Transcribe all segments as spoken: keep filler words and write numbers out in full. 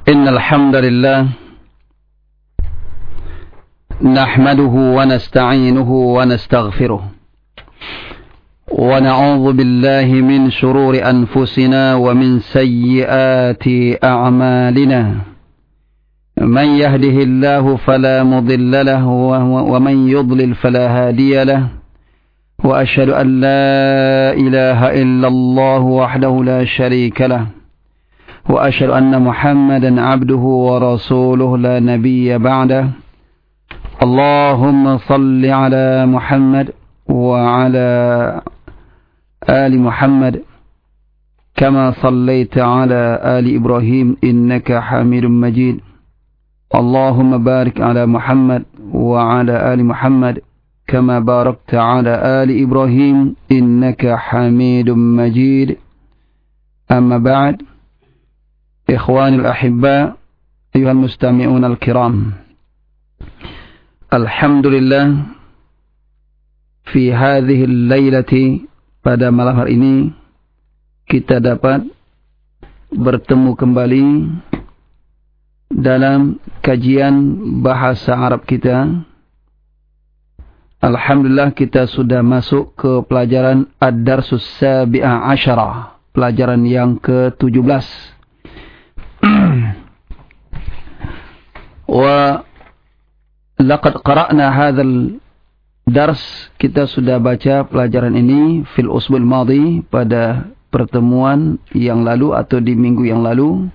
إن الحمد لله نحمده ونستعينه ونستغفره ونعوذ بالله من شرور أنفسنا ومن سيئات أعمالنا من يهده الله فلا مضل له ومن يضلل فلا هادي له وأشهد أن لا إله إلا الله وحده لا شريك له وأشهد أن محمدا عبده ورسوله لا نبي بعده اللهم صل على محمد وعلى آل محمد كما صليت على آل إبراهيم إنك حميد مجيد اللهم بارك على محمد وعلى آل محمد كما باركت على آل إبراهيم إنك حميد مجيد أما بعد إخواني الأحباء أيها المستمعون الكرام الحمد لله في هذه الليلة pada malam hari ini kita dapat bertemu kembali dalam kajian bahasa Arab kita. Alhamdulillah kita sudah masuk ke pelajaran Ad-Darsus Sabi'a Asyara, pelajaran yang ke tujuh belas. Wa laqad qara'na hadzal dars, kita sudah baca pelajaran ini fil usbul madhi, pada pertemuan yang lalu atau di minggu yang lalu.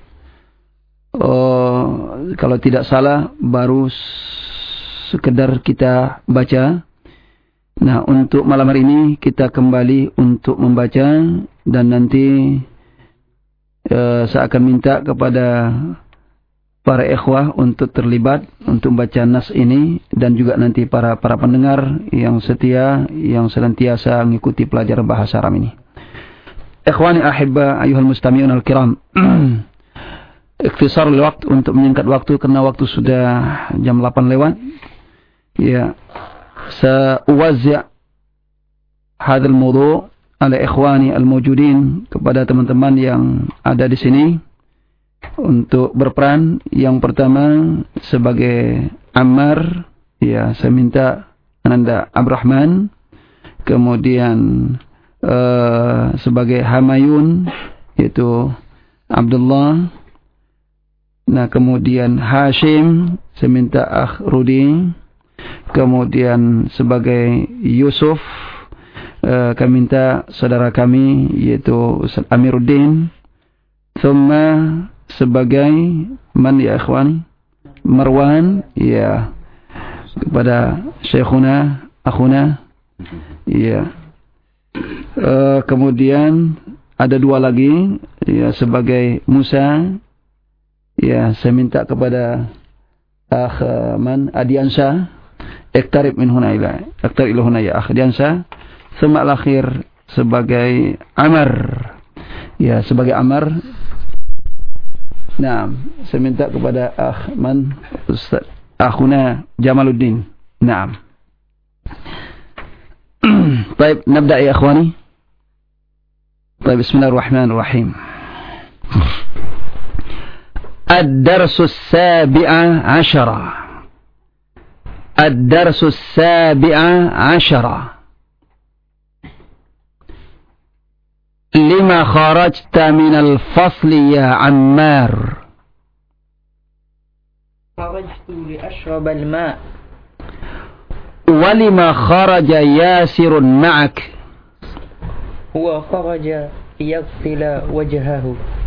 Uh, kalau tidak salah baru sekedar kita baca. Nah, untuk malam hari ini kita kembali untuk membaca, dan nanti uh, saya akan minta kepada para ikhwah untuk terlibat untuk baca nas ini, dan juga nanti para para pendengar yang setia yang senantiasa mengikuti pelajaran bahasa Arab ini. Ikhwani ahibba ayyuhal mustami'un al-kiram. Ikhtisar waktu, untuk menyingkat waktu karena waktu sudah jam delapan lewat. Ya, sa'uwazzi' hadzal mawdu' ala ikhwani al-mawjudin, kepada teman-teman yang ada di sini untuk berperan. Yang pertama sebagai Ammar, ya, saya minta Ananda Abdurrahman. Kemudian uh, sebagai Hamayun, yaitu Abdullah. Nah, kemudian Hashim, saya minta Akh Rudi. Kemudian sebagai Yusuf, uh, kami minta saudara kami yaitu Ustaz Amiruddin. Thumma sebagai man ya ikhwan? Marwan, ya, kepada Syekhuna Akhuna, ya. Uh, kemudian ada dua lagi, ya, sebagai Musa. Ya, saya minta kepada Akh man Adiansa, iktarib min huna ila iktarib ila huna ya Akh Adiansa. Thumma al-akhir sebagai Amar, ya, sebagai Amar. Nah, saya minta kepada Akh man Ustaz Akhuna Jamaluddin. Naam. Baik, nabda ya ikhwani. Baik, bismillahirrahmanirrahim. الدرس السابع عشر الدرس السابع عشر لما خرجت من الفصل يا عمار؟ خرجت لأشرب الماء. ولما خرج ياسر معك؟ هو خرج ليغسل وجهه.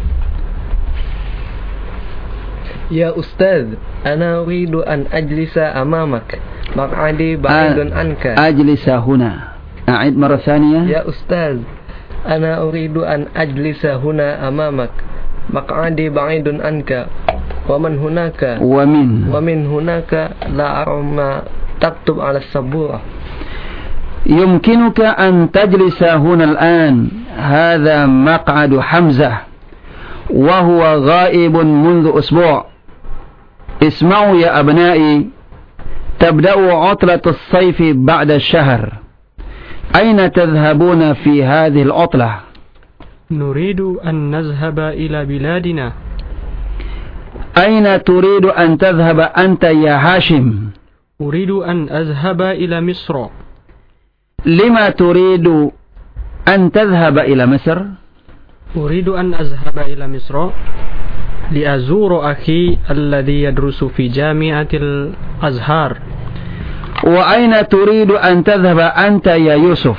يا أستاذ، أنا أريد أن أجلس أمامك، مقعدي بعيد عنك. أجلس هنا. أعيد مرة ثانية. يا أستاذ، أنا أريد أن أجلس هنا أمامك، مقعدي بعيد عنك. ومن هناك ومن ومن هناك لا أرى ما تكتب على السبورة. يمكنك أن تجلس هنا الآن. هذا مقعد حمزة وهو غائب منذ أسبوع. اسمعوا يا أبنائي، تبدأ عطلة الصيف بعد الشهر. أين تذهبون في هذه العطلة؟ نريد أن نذهب إلى بلادنا. Aina turidu an tadhhaba anta ya Hashim? Uridu an azhaba ila Misr. Lima turidu an tadhhaba ila Misr? Uridu an azhaba ila Misr liazuru akhi alladhi yadrusu fi jami'atil Azhar. Wa aina turidu an tadhhaba anta ya Yusuf?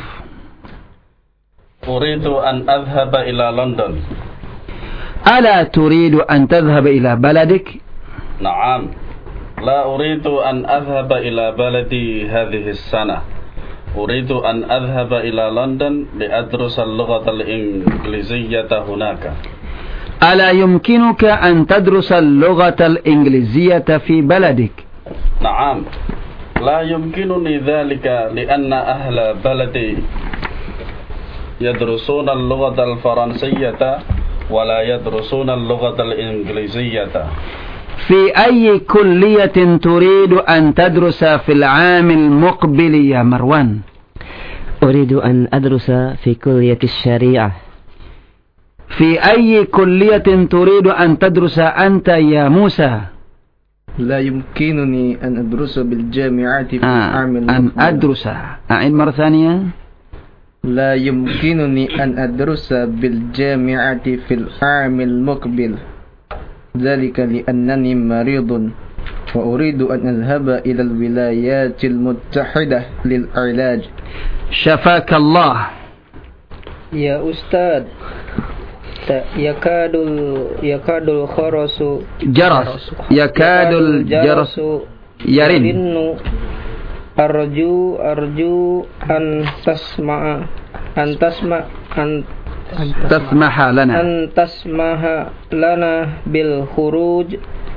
Uridu an adhhaba ila London. Ala turidu an tadhhaba ila baladik? Na'am. La uridu an adhhaba ila baladi hadhihi as-sanah. Uridu an adhhaba ila London liadrusa al-lughata al-ingliziyyata hunaka. Ala yumkinuka an tadrusa al-lughata al-ingliziyyata fi baladik? Na'am. La yumkinuni dhalika lianna ahla baladi yadrusuna al-lughata al-faransiyyata wa la yadrusuna al-lughata al-ingliziyyata. في أي كلية تريد أن تدرس في العام المقبل يا مروان؟ أريد أن أدرس في كلية الشريعة. في أي كلية تريد أن تدرس أنت يا موسى؟ لا يمكنني أن أدرس بالجامعة في آه العام المقبل. أن أدرس. أعيد مرة ثانية. لا يمكنني أن أدرس بالجامعة في العام المقبل، ذلك لأنني مريض وأريد أن أذهب إلى الولايات المتحدة للعلاج. شفاك الله. يا أستاذ، يكاد يكاد الخرس جرس يكاد الجرس يرن. أرجو أرجو أن تسمع أن تسمع أن تسمح لنا أن تسمح لنا بالخروج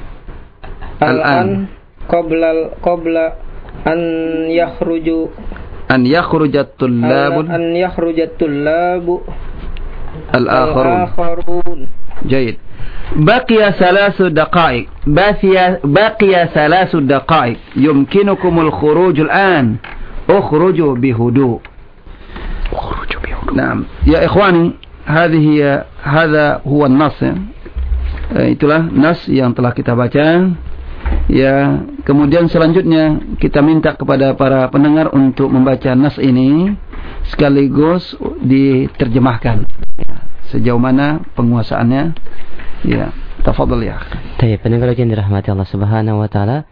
الآن قبل قبل أن يخرج أن يخرج الطلاب أن يخرج الطلاب الآخرون. الآخرون. جيد. بقي ثلاث دقائق. بقي بقي ثلاث دقائق. يمكنكم الخروج الآن. اخرجوا بهدوء. اخرجوا بهدوء. نعم يا إخواني، هذه هذا هو النص. Itulah nas yang telah kita baca. Ya, kemudian selanjutnya kita minta kepada para pendengar untuk membaca nas ini sekaligus diterjemahkan. Sejauh mana penguasaannya? Ya, tafadhal ya. Baik, pendengar yang dirahmati Allah Subhanahu wa taala.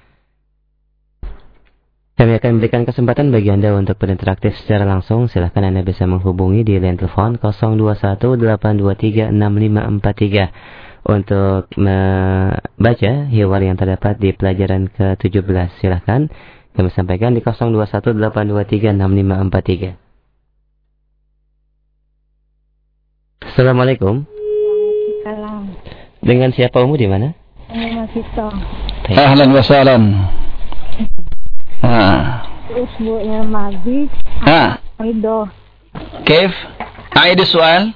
Kami akan memberikan kesempatan bagi Anda untuk berinteraktif secara langsung. Silahkan Anda bisa menghubungi di line telepon nol dua satu delapan dua tiga enam lima empat tiga untuk membaca hiwar yang terdapat di pelajaran ke tujuh belas. Silahkan kami sampaikan di nol dua satu delapan dua tiga enam lima empat tiga. Assalamualaikum. Waalaikumsalam. Dengan siapa Umu di mana? Umu Masito. Ahlan wa sahlan. ها الأسبوع الماضي ها عيده كيف؟ أعيد السؤال.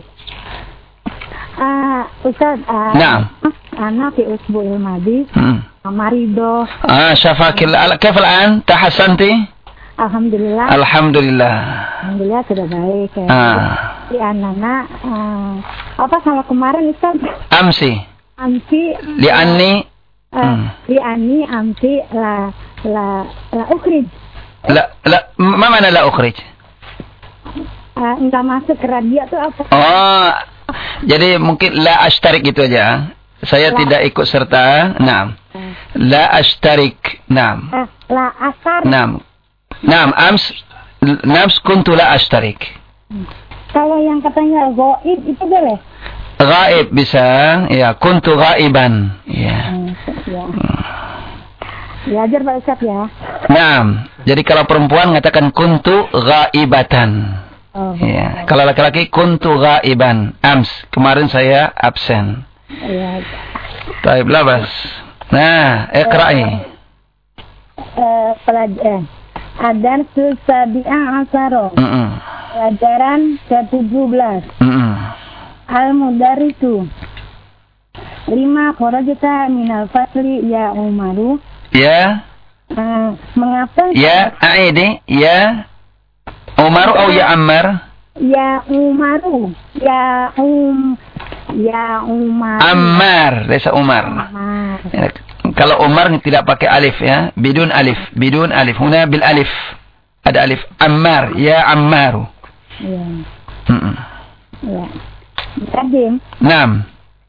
آه أستاذ آه نعم. أنا في الأسبوع الماضي مريضة. آه شفاك الله. كيف الآن؟ تحسنت؟ الحمد لله. الحمد لله. الحمد لله sudah baik. Ah. Di anak uh, apa sama kemarin Ustaz? Amsi. Amsi. Li'anni. Li'anni amsi la la la ukhrij. La la ma mana la ukhrij? Uh, enggak masuk ke radio tuh apa? Oh. Jadi mungkin la ashtarik gitu aja. Saya la. tidak ikut serta. Naam. La ashtarik. Naam. Uh, la asar. Naam. Naam, ams nams kuntu la ashtarik. Kalau yang katanya ghaib itu boleh? Ghaib bisa, ya, kuntu ghaiban. Ya. Hmm, ya. Belajar Pak Ustaz ya. Naam. Jadi kalau perempuan mengatakan kuntu ghaibatan. Oh, ya. Kalau laki-laki kuntu ghaiban. Ams, kemarin saya absen. Iya. Baik, labas. Nah, iqra'i. Eh, pelajaran Adan Susabi'a Asaro. Heeh. Pelajaran ke tujuh belas. Heeh. Al-Mudarisu. Lima kharajta minal fasli ya Umaru. Ya. Uh, mengapa? Ya, aidi. Ya. Umaru atau ya Ammar? Ya Umaru. Ya Um. Ya Umar. Ammar, desa Umar. Ammar. Umar. Ya, kalau Umar tidak pakai alif ya, bidun alif, bidun alif. Huna bil alif. Ada alif. Ammar, ya Ammaru. Ya. Mm-mm. Ya. Kadim. Naam.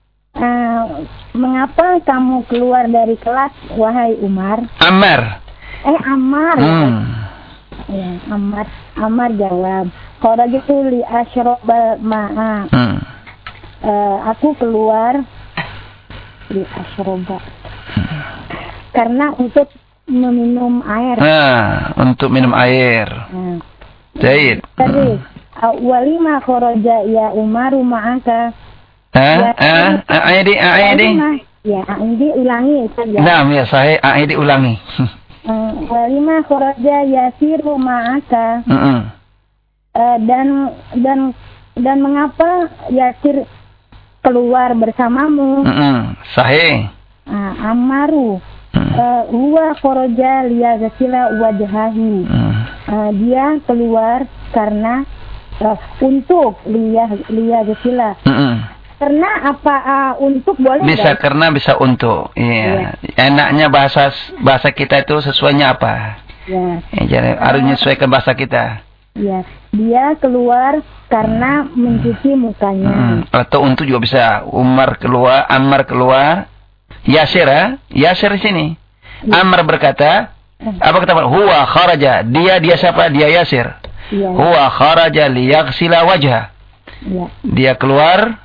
Uh, mengapa kamu keluar dari kelas, wahai Umar? Ammar. Eh, Ammar. Hmm. Ya, Ammar. Ammar jawab, kharajtu li asyrabal ma'a. Hmm. Uh, aku keluar li asyraba. Hmm. Karena untuk meminum air. Nah, untuk minum air. Nah. Baik. Terus, walima kharaja ya Umaru ma'aka. Ah, ah, aidi, aidi. Ya, aidi ulangi saja. Naam, ya, saya aidi ulangi. Walima kharaja yasiru ma'aka. Heeh. Uh, dan dan dan mengapa Yasir keluar bersamamu? Heeh. Sahih. Uh, Ammaru huwa kharaja liyaghsila wajhahu. Uh, dia keluar karena uh, untuk liyah liyaghsila. Heeh. Karena apa uh, untuk boleh bisa gak? Karena bisa untuk. Iya. Yeah. Enaknya bahasa bahasa kita itu sesuainya apa? Ya. Yeah. Jadi harus menyesuaikan bahasa kita. Ya, dia keluar karena mencuci mukanya. Hmm. Atau untuk juga bisa. Umar keluar, Ammar keluar. Yasir, ya? Yasir di sini. Ya. Ammar berkata, apa kata? Huwa kharaja. Dia dia siapa? Dia Yasir. Ya. Huwa kharaja liyaghsila wajha. Ya. Dia keluar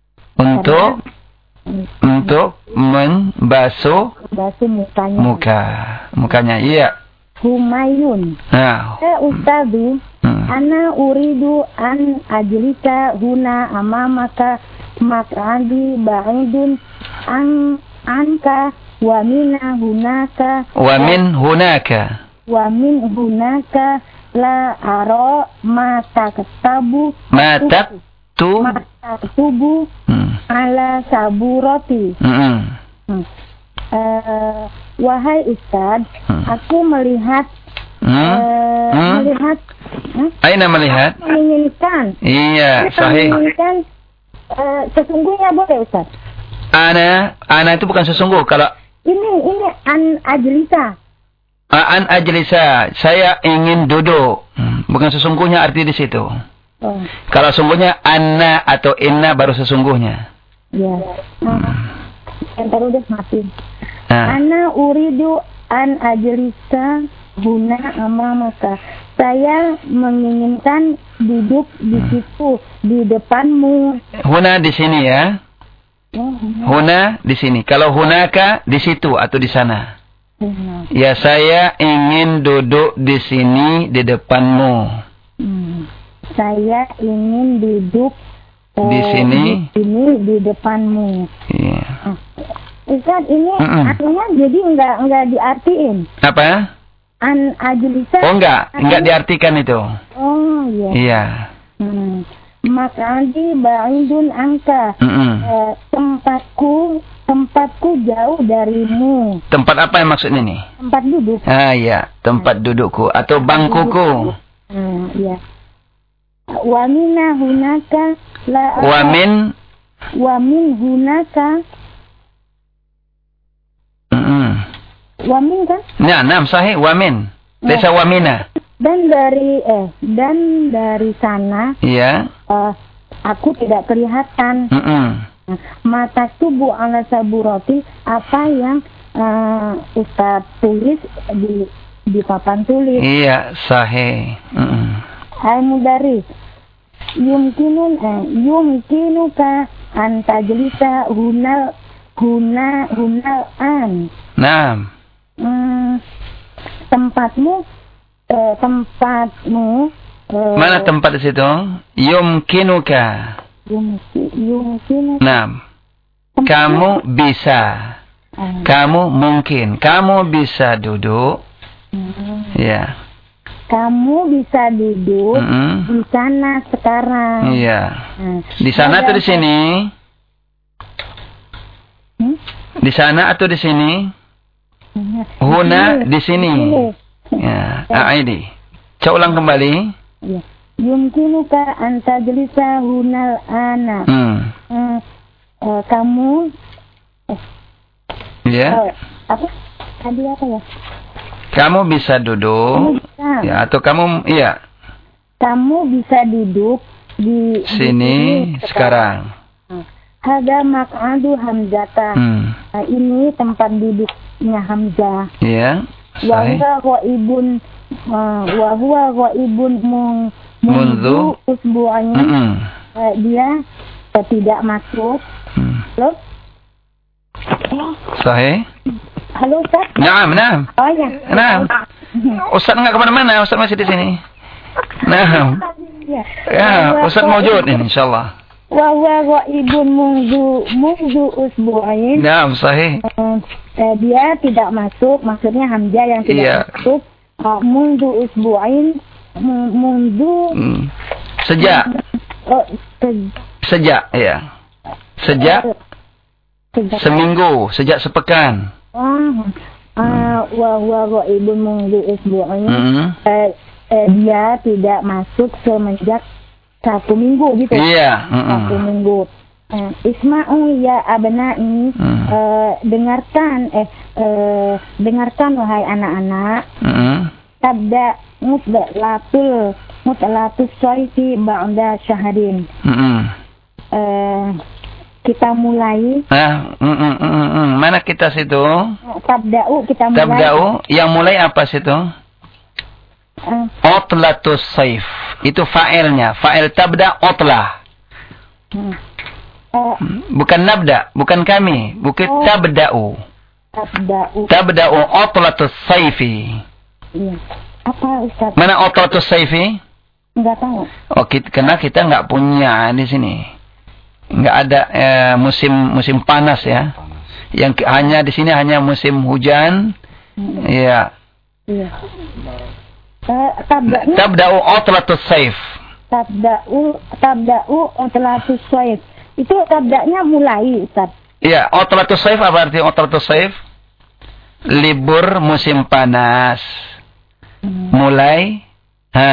untuk karena, untuk membasuh basuh mukanya. Muka, mukanya. Iya. Humayun. Nah. Eh Ustadu, hmm. ana uridu an ajlika huna amamaka maq'adi ba'idun an anka wa mina hunaka wa min hunaka wa min hunaka la ara ma taktabu ma taktu ma taktubu hmm. ala saburati. Hmm. Hmm. Uh, wahai Ustaz, hmm. aku melihat hmm. Uh, hmm. melihat huh? Aina melihat? Aku menginginkan. Iya, sahih. Menginginkan uh, sesungguhnya boleh Ustaz. Ana, ana itu bukan sesungguh. Kalau ini ini an ajlisa. An ajlisa, saya ingin duduk. Hmm. Bukan sesungguhnya arti di situ. Oh. Kalau sungguhnya anna atau inna baru sesungguhnya. Ya. Nah, hmm. Entar udah mati. Nah. Ana uridu an ajlisa huna amamaka. Saya menginginkan duduk di situ di depanmu. Huna di sini ya. Oh, huna di sini. Kalau hunaka di situ atau di sana. Hmm. Ya saya ingin duduk di sini di depanmu. Hmm. Saya ingin duduk di eh, sini di sini di depanmu. Iya. Yeah. Ustaz, ini mm -mm. artinya jadi enggak enggak diartiin. Apa? An ajlisa. Oh enggak, artinya? Enggak diartikan itu. Oh iya. Iya. Hmm. Maq'adi ba'idun anka. Mm -mm. Eh, tempatku tempatku jauh darimu. Tempat apa yang maksudnya nih? Tempat duduk. Ah iya, tempat hmm. dudukku atau bangkuku. Hmm, iya. Wa minna hunaka la Wa min wa min hunaka Mm-hmm. Wamin kan? Ya, nam sahih wamin. Desa wamina. Dan dari eh dan dari sana, iya. Uh, aku tidak kelihatan. Mm-hmm. Mata tubuh ala saburati apa yang uh, Ustaz tulis di di papan tulis. Iya, sahih. Mm-hmm. Al-Mudarris. Yumkinun eh yumkinuka an tajlisa hunal Huna, huna an. Naam. Hmm, tempatmu, eh, tempatmu. Eh, Mana tempat di situ? Yumkinuka. Yumki, yumkinuka. Naam. Kamu bisa. Ah. Kamu mungkin. Kamu bisa duduk. Hmm. Ya. Kamu bisa duduk mm-hmm. di sana sekarang. Iya. Nah, di sana atau di sini? Hmm? Di sana atau di sini? Huna di sini. Ya, aidi. Coba ulang kembali. Ya. Yumkinuka an tajlisa hunal ana. Hmm. Hmm. Uh, kamu eh. Ya. Uh, apa? Tadi apa ya? Kamu bisa duduk. Bisa. Ya, atau kamu iya. Kamu bisa duduk di sini di sekarang. Hada maq'adu Hamzata. Hmm. Nah, ini tempat duduknya Hamzah. Ya. Wa Sahih. huwa ghaibun uh, wa huwa ghaibun mung Mundu usbu'ain. Mm-mm. Uh, dia uh, tidak masuk. Hmm. Halo? Sahih. Halo, Ustaz? Naam, naam. Oh ya. Naam. Ustaz enggak kemana-mana, Ustaz masih di sini. Naam. Ya. Ya, Ustaz mawjud ini insyaallah. Wa huwa ghaibun mundu mundu usbu'ain. Naam, sahih. Uh, uh, dia tidak masuk, maksudnya Hamzah yang tidak Iya. masuk. Uh, mundu usbu'ain mu- mundu Hmm. Sejak, oh, se- sejak, ya. Sejak sejak seminggu, sejak sepekan. Oh, uh, wa huwa ghaibun mundu usbu'ain. Hmm. Eh, eh, dia tidak masuk semenjak satu minggu gitu. Iya. Satu Mm-mm. minggu. Eh, Isma'u ya abna'i, Hmm. eh, dengarkan eh, eh dengarkan wahai anak-anak. Mm-mm. Tabda mutlatul mutlatus shayfi ba'da syahrin. Mm-mm. Eh, kita mulai Nah, mm-mm, mm-mm. Mana kita situ? tabda'u kita mulai Tabda'u, yang mulai apa situ? eh, Otlatus saif. Itu fa'ilnya. Fa'il tabda otlah. hmm. eh, Bukan nabda, bukan kami, bukan Oh. tabda'u. tabda'u Tabda'u otlatus saifi. iya. Apa Ustaz? Mana otlatus saifi? Enggak tahu. Oh, kita, karena kita nggak punya di sini. Nggak ada eh, musim musim panas ya. Yang ke- hanya di sini hanya musim hujan. Hmm. Iya. Iya. Eh, tabda'u Tabda'u otlatus saif. tabda'u tabda'u utlatus shayf. Itu tabda'nya mulai, Ustaz. Iya, otlatus saif apa arti otlatus saif? Libur musim panas. Hmm. Mulai. Ha.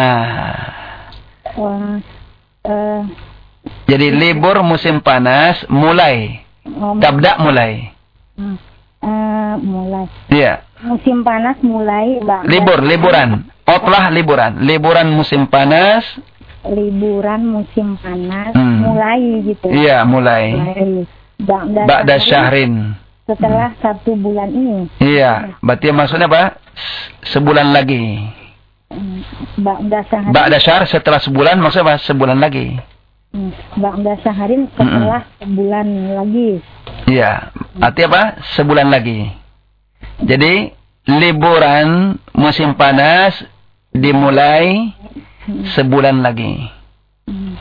Wah, eh, Jadi libur musim panas mulai. ngomong- Tabda mulai. Hmm. Eh, mulai. Iya. Musim panas mulai, Bang. Libur, liburan. Otlah liburan. Liburan musim panas. Liburan musim panas Hmm. mulai gitu. Iya, mulai. Mulai. Ba'da Ba'da syahrin, syahrin. setelah satu bulan ini. Iya. Berarti maksudnya apa? S- Sebulan lagi. Hmm. Ba'da syahrin. Ba'da syahr setelah sebulan maksudnya apa? Sebulan lagi. Hmm. Ba'da syahrin setelah sebulan lagi. Iya. Arti apa? Sebulan lagi. Jadi liburan musim panas dimulai sebulan lagi. Hmm.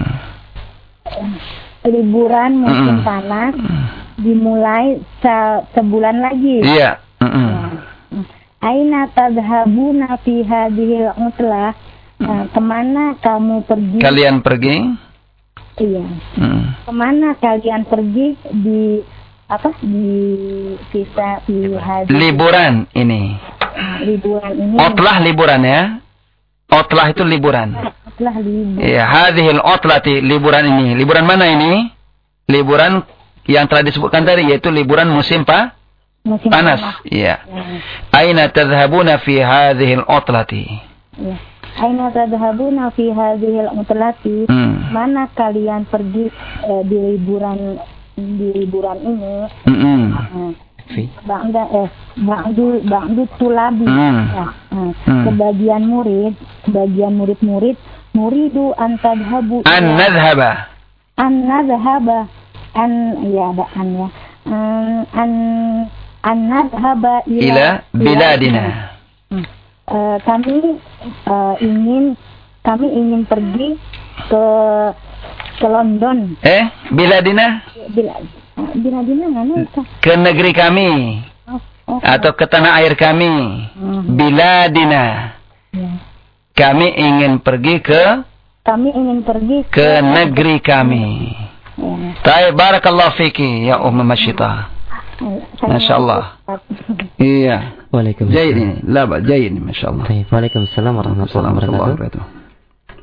Liburan musim Mm-mm. panas dimulai se- sebulan lagi. Iya. Mm-mm. Hmm. Aina tadhabuna fi hadhil utlah? Nah, kemana kamu pergi? Kalian pergi? Iya. Mm. Kemana kalian pergi di apa di sisa di hadhil Liburan ini. liburan ini? Otlah liburan ya. Otlah itu liburan. Utlah libur. Ya, hadhil otlati liburan ini. Liburan mana ini? Liburan yang telah disebutkan tadi yaitu liburan musim pa? Musim panas. panas. Iya. Ya. Aina tadhhabuna fi hadhil otlati? Ya. Aina tadhabuna fi hadhil utlati? Hmm. Mana kalian pergi eh, di liburan di liburan ini? Mm-mm. Nah, Fi. Ba'da eh ba'du ba'du tulabi. Hmm. Ya, nah, Hmm. sebagian murid, sebagian murid-murid muridu an tadhabu An ila- nadhhaba. an nadhhaba an ya ada an ya. An an an nadhhaba ila, Ila biladina. Hmm. Eh, kami eh, ingin kami ingin pergi ke ke London. Eh, biladina? Bila biladina mana itu? Ke negeri kami. Oh, oh, Atau ke tanah air kami. Hmm. Biladina. Ya. Kami ingin pergi ke Kami ingin pergi ke negeri kami. Ya. Taib, barakallahu fiki ya Umma Masyita. Masya Allah. Iya. Waalaikumsalam. Jayid ini. La ba, jayid ini. Masya Allah. Baik, Waalaikumsalam warahmatullahi Assalamualaikum wabarakatuh. warahmatullahi wabarakatuh.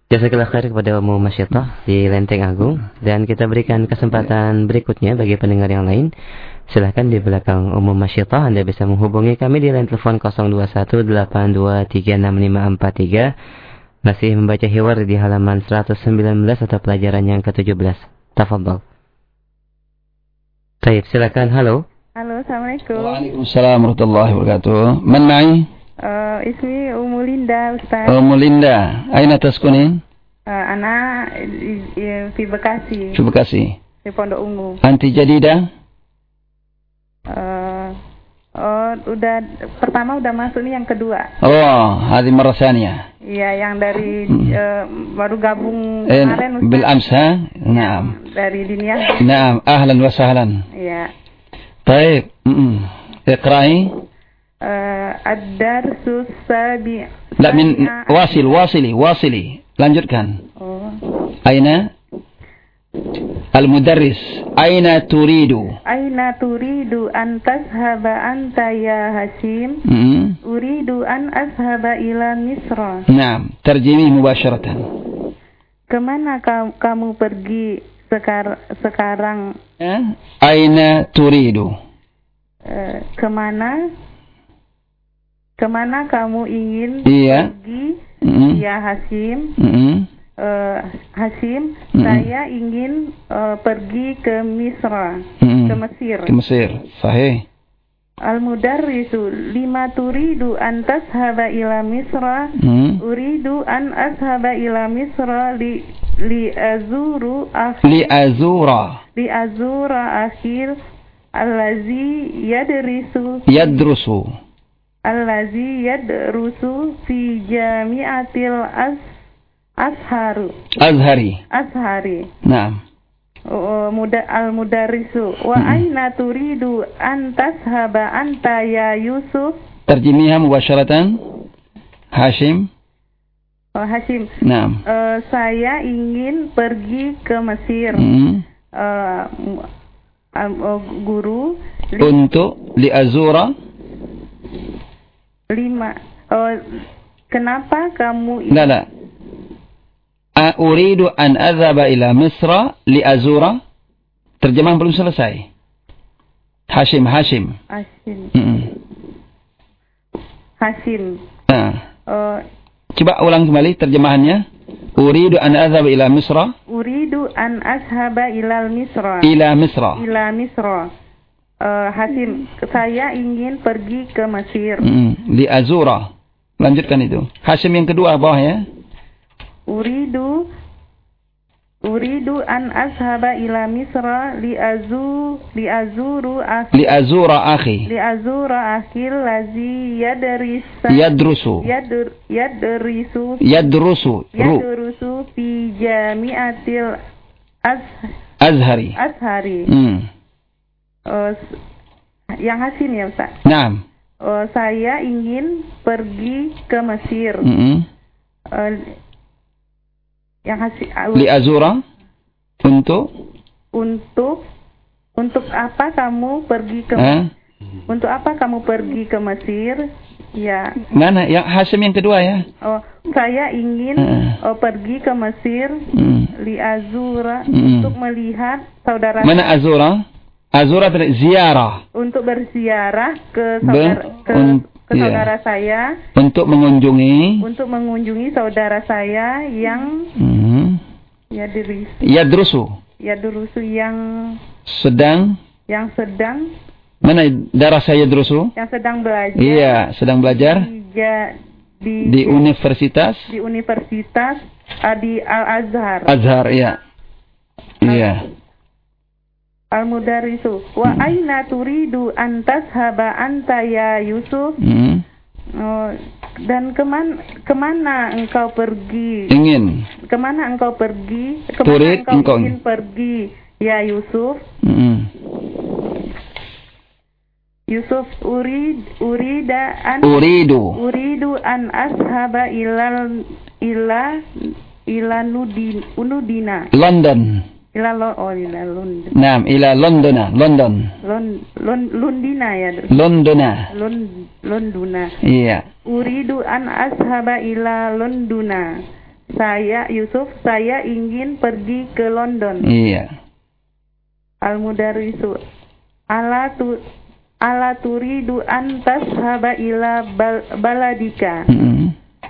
Jazakallah khair kepada Ummu Masyidah di Lenteng Agung. Dan kita berikan kesempatan berikutnya bagi pendengar yang lain. Silahkan di belakang Ummu Masyidah Anda bisa menghubungi kami di line telepon nol dua satu delapan dua tiga enam lima empat tiga. Masih membaca hiwar di halaman seratus sembilan belas atau pelajaran yang ke tujuh belas. Tafadhol. Baik, silakan. Halo. Halo, Assalamualaikum. Waalaikumsalam warahmatullahi wabarakatuh. Man ma'i? Uh, ismi Ummu Linda, Ustaz. Ummu Linda. Aina taskunin? Uh, ana di Bekasi. Di Bekasi. Di Pondok Ungu. Anti jadida? Uh, oh, udah pertama udah masuk nih, yang kedua. Oh, hadi marrah tsaniyah. Iya, yang dari hmm. uh, baru gabung eh, kemarin, Ustaz. Bil amsa? Naam. Dari dunia. Naam, ahlan wa sahlan. Iya. Baik. Mm. Iqra'i. Uh, ad-darsus sabi. La min wasil, wasili, wasili. Lanjutkan. Oh. Aina? Al-mudarris. Aina turidu? Aina turidu an tashaba anta ya Hashim? Mm. Uridu an ashaba ila Misra. Naam. Terjemih mubasharatan. Kemana ka kamu pergi sekar sekarang? Ya? Aina turidu? Uh, kemana? Kemana kamu ingin iya. pergi, mm-hmm. ya Hashim? Mm-hmm. Uh, Hashim, mm-hmm. saya ingin uh, pergi ke Misra, mm-hmm. ke Mesir. Ke Mesir, sahih. Al-mudarrisu lima turidu an tashaba ila Misra, mm-hmm. uridu an ashaba ila Misra li li azuru akhir li azura li azura akhir allazi yadrisu yadrusu Allazi yadrusu fi jami'atil az azharu azhari azhari. Naam. Oh, muda al-mudarrisu wa hmm. aina turidu an tashaba anta ya Yusuf? Terjemihnya mubasharatan. Hashim. Oh, Hashim. Naam. Uh, saya ingin pergi ke Mesir. Hmm. Uh, uh, guru li untuk li azura lima. Oh, kenapa kamu? La la. A uridu an adhaba ila Misra li azura. Terjemahan belum selesai. Hashim, Hashim. Hashim. Mm-mm. Hashim. Nah. Oh. Coba ulang kembali terjemahannya. Uridu an adhaba ila Misra. Uridu an ashaba ila Misra. Ila Misra. Ila Misra. Uh, Hashim, saya ingin pergi ke Mesir. Mm, li azura. Lanjutkan itu. Hashim yang kedua bawah ya. Uridu Uridu an ashaba ila Misra li azu li azuru akhi li azura akhi li azura akhi lazi yadris yadrusu yadur yadrisu yadrusu yadrusu fi jami'atil az azhari azhari. Hmm. Uh, yang Hashim ya Ustaz? Naam. Uh, saya ingin pergi ke Mesir. Mm-hmm. Uh, yang Hashim. Uh, li azura untuk untuk untuk apa kamu pergi ke eh? Untuk apa kamu pergi ke Mesir? Ya. Mana? Yang Hashim yang kedua ya? Oh, saya ingin uh. oh, pergi ke Mesir mm. li azura mm. untuk melihat saudara. Mana azura? Azura ziarah. Untuk berziarah ke saudara ke, un, ke saudara yeah. saya. Untuk mengunjungi. Untuk mengunjungi saudara saya yang mm. yadris. Yadrusu. Yadrusu yang sedang. Yang sedang. Mana darah saya yadrusu? Yang sedang belajar. Iya, sedang belajar. Di, di, di universitas. Di universitas uh, di Al Azhar. Azhar, iya. Iya. Al-mudarrisu wa hmm. aina turidu an tashaba anta ya Yusuf? Hmm. Oh, dan keman kemana engkau pergi? Ingin. Kemana engkau pergi? Kemana Turid, engkau engkau ingin pergi ya Yusuf? Hmm. Yusuf urid urida an uridu uridu an ashaba ilal ila ila nudin unudina London ila lo oh ila London. Naam, ila Londona, London. Lon, lon, Londina ya. Londona. Lon, Londona. Iya. Uridu an ashaba ila Londona. Saya Yusuf, saya ingin pergi ke London. Iya. Al-Mudarrisu, ala tu ala turidu an tashhaba ila bal, baladika. Mm-hmm.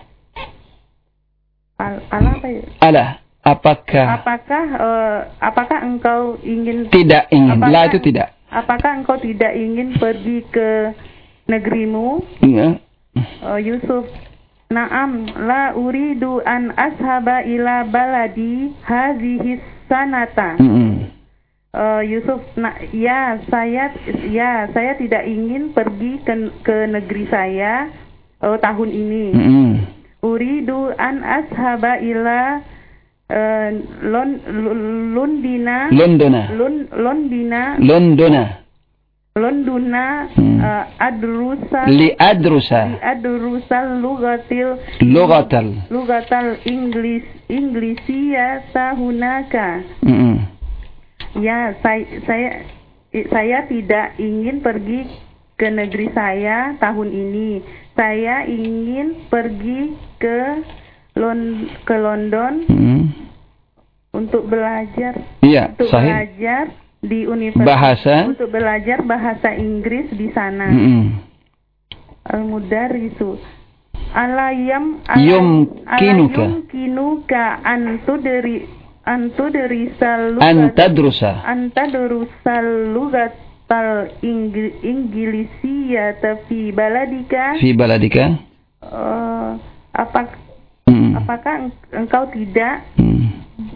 Al, ala apa ya? Ala, apakah? Apakah uh, apakah engkau ingin? Tidak ingin. Apakah, La itu tidak. Apakah engkau tidak ingin pergi ke negerimu? Iya. Uh, Yusuf, na'am, la uridu an ashaba ila baladi hazihi sanata. Mm-hmm. Uh, Yusuf, nah, ya saya, ya saya tidak ingin pergi ke, ke negeri saya uh, tahun ini. Mm-hmm. Uridu an ashaba ila uh, lon, Londina, Londona, Lon, Londina, Londona, Londona, hmm. uh, adrusa, li adrusa, li adrusa lugatil, lugatal, lugatal Inggris, Inggrisiyah tahunaka. Mm-hmm. Ya, saya, saya saya tidak ingin pergi ke negeri saya tahun ini. Saya ingin pergi ke Lon ke London hmm. untuk belajar. Iya, untuk sahih. belajar di universitas. Bahasa. Untuk belajar bahasa Inggris di sana. Hmm. Al-Mudarrisu. Alayam yumkinuka yumkinuka an tudri Antu dari salugat antadrusa antadrusal lugatal Inggilisia tapi baladika fi baladika uh, apa hmm. apakah engkau tidak hmm.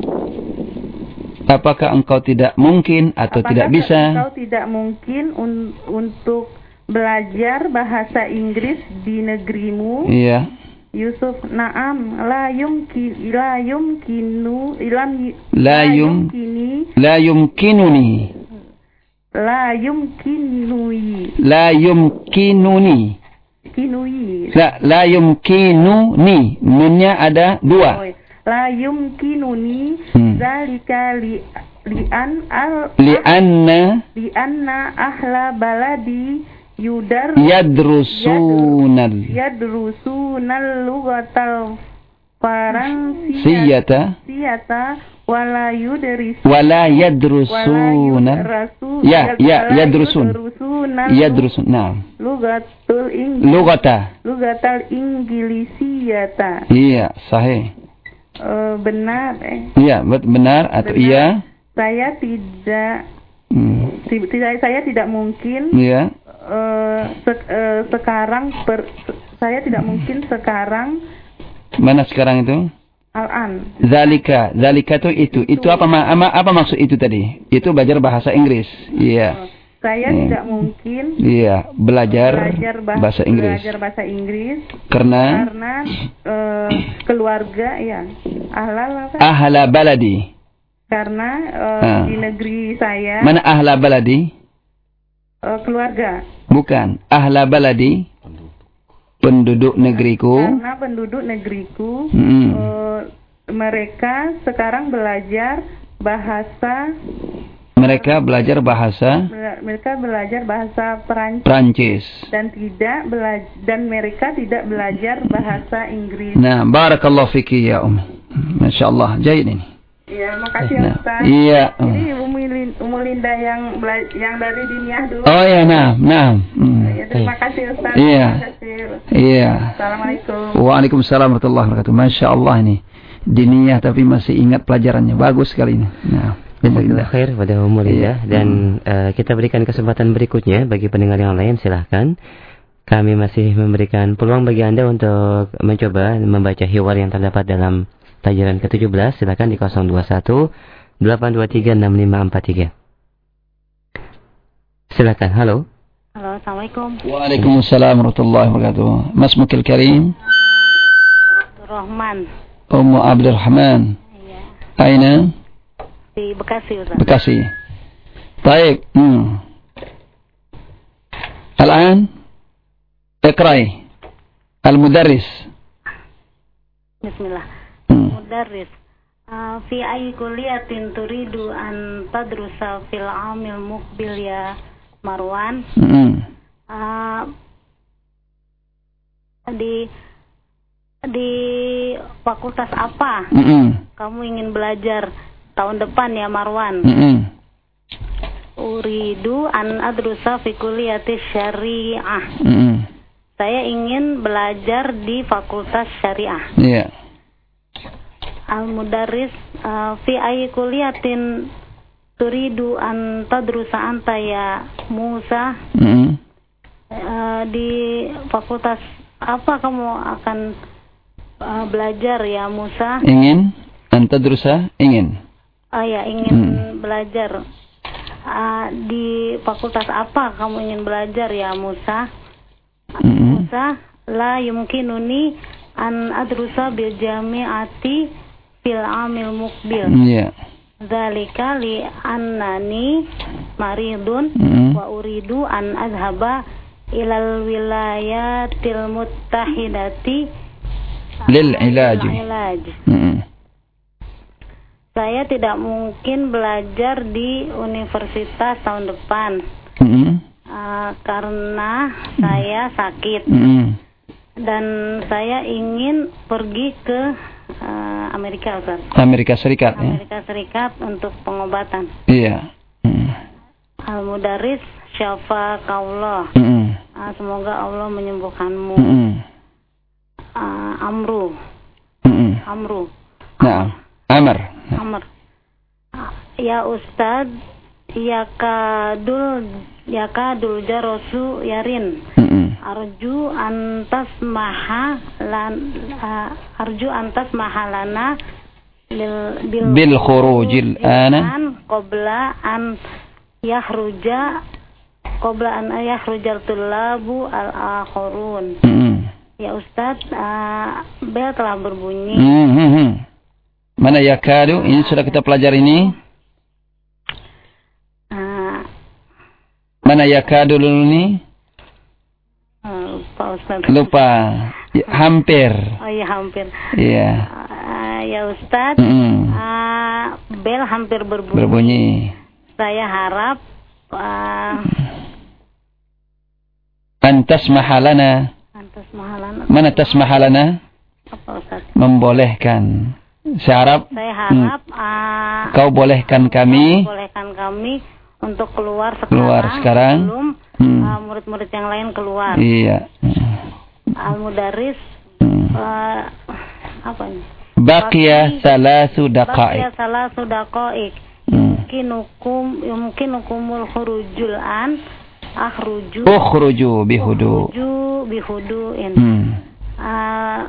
apakah engkau tidak mungkin atau apakah tidak bisa engkau tidak mungkin un untuk belajar bahasa Inggris di negerimu? Iya. Yusuf, na'am, la yumkin, la yumkinu, ilam, la yumkini, la yumkinuni, la yumkinui, la yumkinuni, kinui, la, la yumkinuni, nunnya ada dua. Oh, la yumkinuni, hmm. zalika li, li'an al, li'anna, li'anna ahla baladi, Yudar yadrusunal yadrusunal lugatal Faransiyata siyata wala yudris wala yadrusuna ya ya yadrusun yadrusun nah lugatul Inggris lugata lugatal Inggrisiyata. Iya sahih. Uh, benar eh iya benar atau benar. Iya saya tidak hmm. tidak saya tidak mungkin iya Uh, se uh, sekarang per, se saya tidak mungkin sekarang. Mana sekarang itu? Al-an. Zalika, zalika itu itu. Itu apa apa, apa maksud itu tadi? Itu belajar bahasa Inggris. Iya. Uh, saya yeah. tidak mungkin. Iya, belajar, belajar bah bahasa Inggris. Belajar bahasa Inggris. Karena karena uh, keluarga ya. Ahla ahla baladi. Karena uh, uh. di negeri saya. Mana ahla baladi? Uh, keluarga. Bukan. Ahla baladi. Penduduk negeriku. Karena penduduk negeriku. Hmm. Uh, mereka sekarang belajar bahasa. Mereka belajar bahasa. Mereka belajar bahasa Perancis. Perancis. Dan tidak belajar dan mereka tidak belajar bahasa Inggris. Nah, barakallahu fiki ya Umi. Masya Allah, jahit ini. Iya, makasih nah, Ustaz. Iya. Ini Umi Linda yang yang dari Diniyah dulu. Oh ya, nah, nah. Hmm. Ya, terima kasih Ustaz. Iya. Terima kasih. Iya. Assalamualaikum. Waalaikumsalam warahmatullahi wabarakatuh. Masya Allah ini. Diniyah tapi masih ingat pelajarannya. Bagus sekali ini. Nah. Jazakallah khair pada Ummu Linda. Dan hmm. uh, kita berikan kesempatan berikutnya bagi pendengar yang lain, silahkan. Kami masih memberikan peluang bagi Anda untuk mencoba membaca hiwar yang terdapat dalam pelajaran ke tujuh belas. Silakan di nol dua satu delapan dua tiga enam lima empat tiga. Silakan. Halo. Halo, Assalamualaikum. Waalaikumsalam warahmatullahi wabarakatuh. Mas Mukil Karim. Abdurrahman. Ummu Abdurrahman. Iya. Aina? Di Bekasi, Ustaz. Bekasi. Baik. Hmm. Al-an اقرأي المدرس. Bismillah. Mudarris. Uh, fi ayyi kulliyatin turidu an tadrusa fil 'amil muqbil ya Marwan? Mm. Uh, di di fakultas apa Mm-mm. kamu ingin belajar tahun depan ya Marwan? Mm-mm. Uridu an adrusa fi kulliyati syariah. Mm-mm. Saya ingin belajar di fakultas syariah. Iya. Al-mudarris uh, fi ayyi kulliyatin turidu an tadrusa anta ya Musa? Mm-mm. Uh, di fakultas apa kamu akan uh, belajar ya Musa? Ingin anta drusa ingin. Oh ya, ingin hmm. belajar. Uh, di fakultas apa kamu ingin belajar ya Musa? Hmm. Musa, la yumkinuni an adrusa bil jami'ati fil amil mukbil. Iya. Dzalika li annani maridun hmm. wa uridu an azhaba ilal wilayatil muttahidati lil ilaj. Hmm. Saya tidak mungkin belajar di universitas tahun depan mm-hmm. uh, karena saya sakit mm-hmm. dan saya ingin pergi ke uh, Amerika, Ustaz. Amerika Serikat. Amerika ya? Serikat untuk pengobatan. Iya. Mm. Al-Mudarris Syafaqallah. Mm-hmm. Uh, semoga Allah menyembuhkanmu. Mm-hmm. Uh, Amru. Mm-hmm. Amru. Nah, Amr. Amr. Ya Ustad, ya kadul ya kadul jarosu yarin. Mm-hmm. Arju antas maha lan uh, arju antas mahalana bil bil, bil khurujil ana qabla an yahruja qabla an yahrujal tullabu al akhirun. Mm-hmm. Ya Ustad, uh, bel telah berbunyi. Mm-hmm. Mana yakadu? Ini sudah kita pelajari ini. Uh, Mana yakadu dulu ini? Uh, lupa Ustaz. Lupa. Ya, hampir. Oh iya hampir. Iya. Uh, ya Ustaz, mm-hmm. uh, bel hampir berbunyi. Berbunyi. Saya harap uh, antas mahalana. Antas mahalana. Mana tas mahalana? Apa Ustaz? Membolehkan. Saya harap, Saya harap hmm, uh, kau bolehkan kami, kau bolehkan kami untuk keluar sekarang, keluar sekarang sebelum hmm. uh, murid-murid yang lain keluar. Iya. Al-Mudarris hmm. uh, apa ini? Baqiya salasu daqa'iq. Baqiya salasu daqa'iq. Hmm. Yumkinukum yumkinukumul khurujul an akhruju Ukhruju bihudu. Ukhruju bihuduin. Hmm. Uh,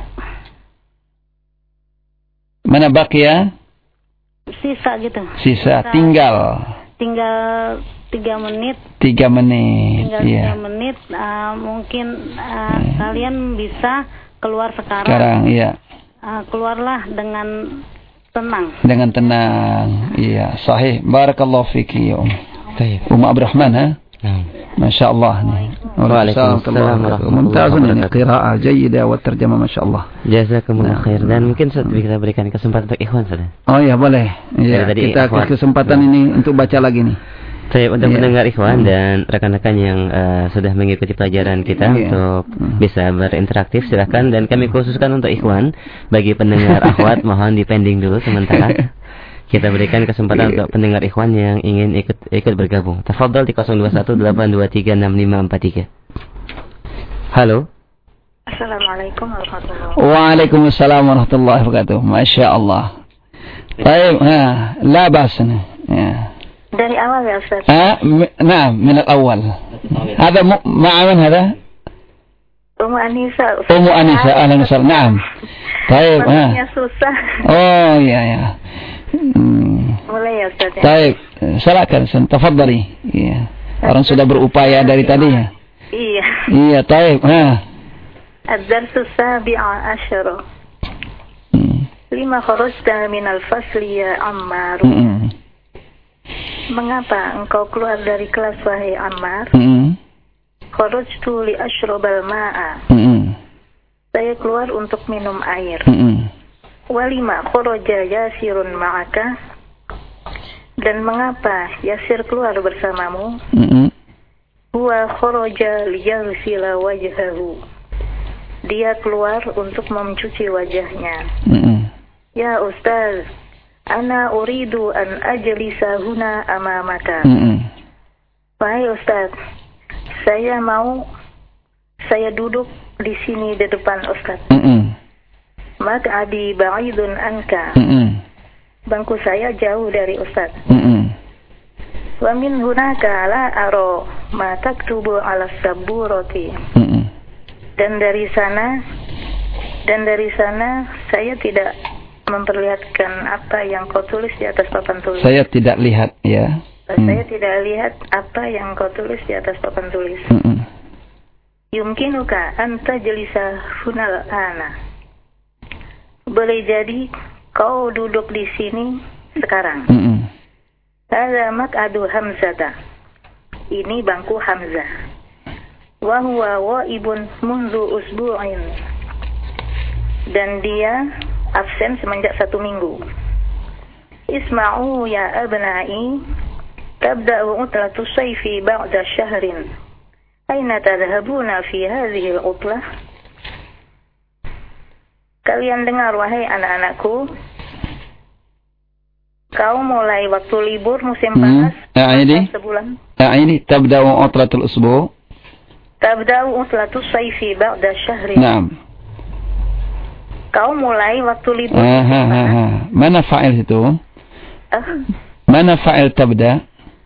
Mana baqiya? Sisa gitu. Sisa, Sisa. tinggal. Tinggal tiga menit. Tiga menit. Tinggal iya. tiga menit. Uh, mungkin uh, hmm. kalian bisa keluar sekarang. Sekarang, iya. Uh, keluarlah dengan tenang. Dengan tenang. Iya, sahih. Barakallahu fiki ya Um. Um Abdurrahman, ha? Nah. Masya Allah nih. Waalaikumsalam Mumtazun ini qira'ah jayyida wa tarjamah Masya Allah. Jazakumullah khair. Dan mungkin Ustaz kita berikan kesempatan untuk ikhwan Ustaz. Oh ya boleh. Ya, kita ikhwan. Kesempatan ini untuk baca lagi nih. Saya untuk ya. Mendengar ikhwan hmm. dan rekan-rekan yang uh, sudah mengikuti pelajaran kita ya. Untuk hmm. bisa berinteraktif silakan, dan kami khususkan untuk ikhwan. Bagi pendengar akhwat mohon dipending dulu sementara. Kita berikan kesempatan untuk pendengar ikhwan yang ingin ikut ikut bergabung. Tafadhal di nol dua satu delapan dua tiga enam lima empat tiga. Halo. Assalamualaikum warahmatullahi wabarakatuh. Waalaikumsalam warahmatullahi wabarakatuh. Masya Allah. Baik, ha, la basna. Ya. Dari awal ya Ustaz. Ah, nah, min al-awwal. Hada ma'a man hada? Ummu Anisa. Ummu Anisa, ahlan wa sahlan. Naam. Baik, ha. Susah. Oh, iya ya. Hmm. Mulai ya Ustaz. Ya. Baik, silakan, tafadhali. Iya. Orang sudah berupaya dari tadi ya. Iya. Iya, baik. Ha. Ad-darsu sabi'a asyara. Lima kharajta min al-fasli ya Ammar. Hmm. Mengapa engkau keluar dari kelas wahai Ammar? Hmm. Kharajtu li ashrabal ma'a. Hmm. Saya keluar untuk minum air. Hmm. Walima kharaja Yasirun ma'aka. Dan mengapa Yasir keluar bersamamu? Mm-hmm. Huwa kharaja liyaghsila wajhahu. dia keluar untuk mencuci wajahnya. Mm-mm. Ya Ustaz, ana uridu an ajlisa huna amamaka. Mm-mm. Wahai Ustaz, saya mau saya duduk di sini di depan Ustaz. Mm-mm. Maq'adi ba'idun anka. Mm-mm. Bangku saya jauh dari Ustaz. Mm-mm. Wa min hunaka la aro ma taktubu ala saburati. Mm-mm. Dan dari sana dan dari sana saya tidak memperlihatkan apa yang kau tulis di atas papan tulis. Saya tidak lihat, ya. Hmm. Saya tidak lihat apa yang kau tulis di atas papan tulis. Mm-mm. Yumkinuka anta jelisa hunal ana. Boleh jadi kau duduk di sini sekarang. Mm-mm. Hadza maq'adu Hamzata. Ini bangku Hamzah. Wa huwa waibun mundu usbu'in. Dan dia absen semenjak satu minggu. Isma'u ya abna'i, tabda'u utlatu sayfi ba'da syahrin. Aina tadhhabuna fi hadhihi al-utlah? Kalian dengar wahai anak-anakku, kau mulai waktu libur musim panas hmm. sebulan. A'ini tabda'u utlatul usbu'. Tabda'u utlatu sayfi ba'da syahrin. Naam. Kau mulai waktu libur. Ah, ha, ha, ha. Mana fa'il itu? Ah. Mana fa'il tabda?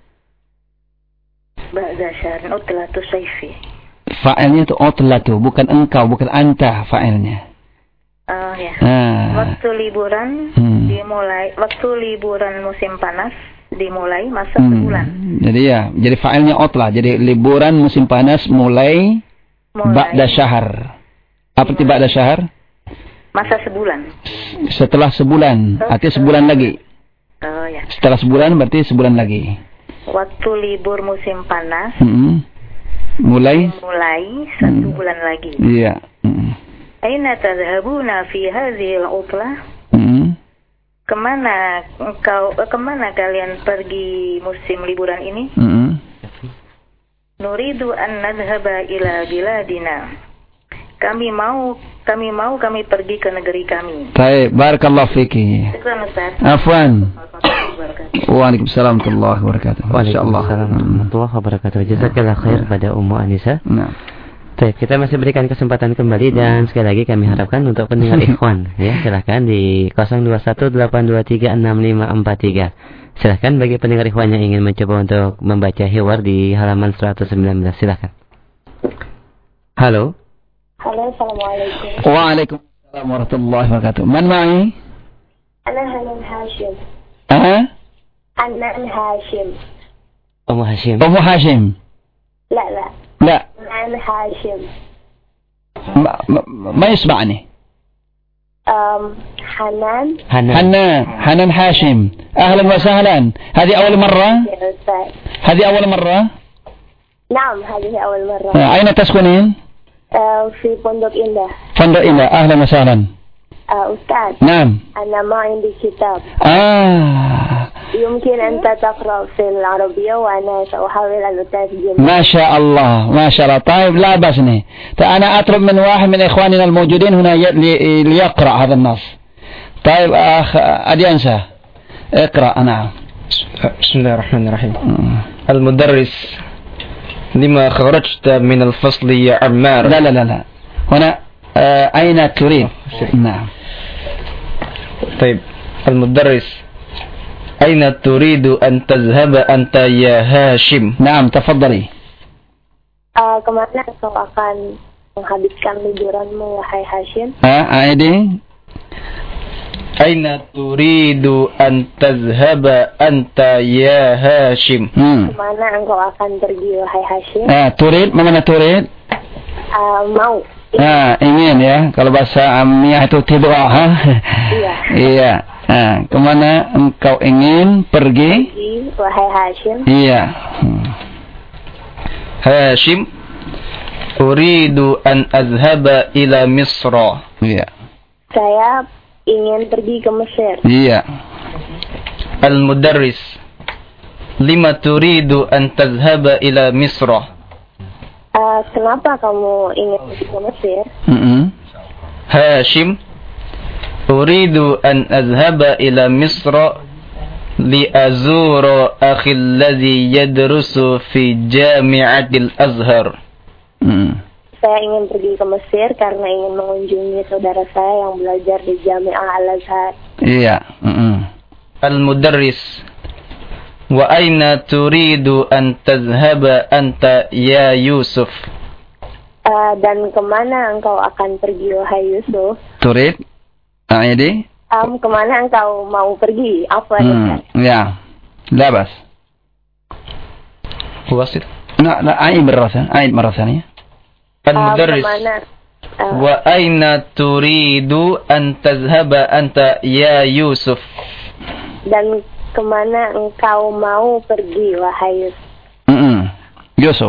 Ba'da syahrin utlatu sayfi. Fa'ilnya itu utlatu, bukan engkau, bukan anta fa'ilnya. Oh ya. Ah. Waktu liburan hmm. dimulai, waktu liburan musim panas dimulai masa hmm. sebulan. Jadi ya, jadi fa'ilnya utlah. Jadi liburan musim panas mulai, mulai. Ba'da syahar. Apa itu ba'da syahar? Masa sebulan. Setelah sebulan, oh, artinya sebulan lagi. Oh ya. Setelah sebulan berarti sebulan lagi. Waktu libur musim panas. Hmm. Mulai. Mulai satu hmm. bulan lagi. Iya. Hmm. Aina tadhhabuna fi hadhihi al-utlah? Hmm. Kemana engkau? Kemana kalian pergi musim liburan ini? Hmm. Nuridu an nadhhaba ila biladina. Kami mau, kami mau kami pergi ke negeri kami. Baik, barakallahu fiki. Afwan. Waalaikumsalam warahmatullahi wabarakatuh. Waalaikumsalam warahmatullahi wabarakatuh. Jazakallahu khair pada Ummu Anisa. Nah. Baik, kita masih berikan kesempatan kembali dan sekali lagi kami harapkan untuk pendengar ikhwan ya, silakan di nol dua satu delapan dua tiga enam lima empat tiga. Silakan bagi pendengar ikhwan yang ingin mencoba untuk membaca hiwar di halaman seratus sembilan belas, silakan. Halo. Halo, assalamualaikum. Waalaikumsalam warahmatullahi wabarakatuh. Man ma'i? Ana Hanan Hashim. Ah? Hanan Hashim. Ummu Hashim. Ummu Hashim. لا لا لا أنا هاشم. ما, ما, ما يسمعني. أم حنان. حنان حنان حنان هاشم. أهلا وسهلا. هذه أول مرة؟ هذه أول مرة؟ نعم هذه أول مرة. أين تسكنين؟ أه في Pondok Indah. Pondok Indah. أهلا وسهلا. أه أستاذ. نعم. أنا ما عندي كتاب. آه. يمكن أن تقرأ في العربية وأنا سأحاول أن أترجم. ما شاء الله ما شاء الله. طيب لا بأسني. أنا أطلب من واحد من إخواننا الموجودين هنا ليقرأ هذا النص. طيب أخ أديانسا اقرأ. نعم. بسم الله الرحمن الرحيم. المدرس لما خرجت من الفصل يا عمار. لا لا لا لا هنا آه أين تريد؟ نعم. طيب المدرس أين تريد أن تذهب أنت يا هاشم؟ نعم تفضلي. Uh, kemana kau akan menghabiskan liburanmu wahai Hashim? Ah, Aidi. Aina turidu an tazhaba anta ya Hashim? Hmm. Kemana engkau akan pergi wahai Hashim? Ah, turid, mana turid? Uh, mau. Ah, ingin ya. Kalau bahasa Amiyah itu tidra, ha? Iya. Iya. Ah, kemana engkau ingin pergi? Pergi wahai Hashim. Iya. Hmm. Hashim, uridu an azhaba ila Misra. Iya. Saya ingin pergi ke Mesir. Iya. Al-mudarris, lima turidu an tazhaba ila Misra? Uh, kenapa kamu ingin pergi ke Mesir? Mm-hmm. Hashim, uridu an azhaba ila Misra li azura akhi alladhi yadrusu fi Jami'atil Azhar. Mm. Saya ingin pergi ke Mesir karena ingin mengunjungi saudara saya yang belajar di Jami'ah Al-Azhar. Iya. Mm-hmm. Al-Mudarris, wa aina turidu an tadhhaba anta ya Yusuf? Uh, dan kemana engkau akan pergi, wahai Yusuf? Turid? Aidi? Um, kemana engkau mau pergi? Apa hmm, ya, labas. Wasit? Nah, nah, aid merasa, aid merasa ni. Al-Mudarris, uh, wa aina turidu an tadhhaba anta ya Yusuf? Dan kemana engkau mau pergi, wahai Yusuf? Mm-mm. Yusuf.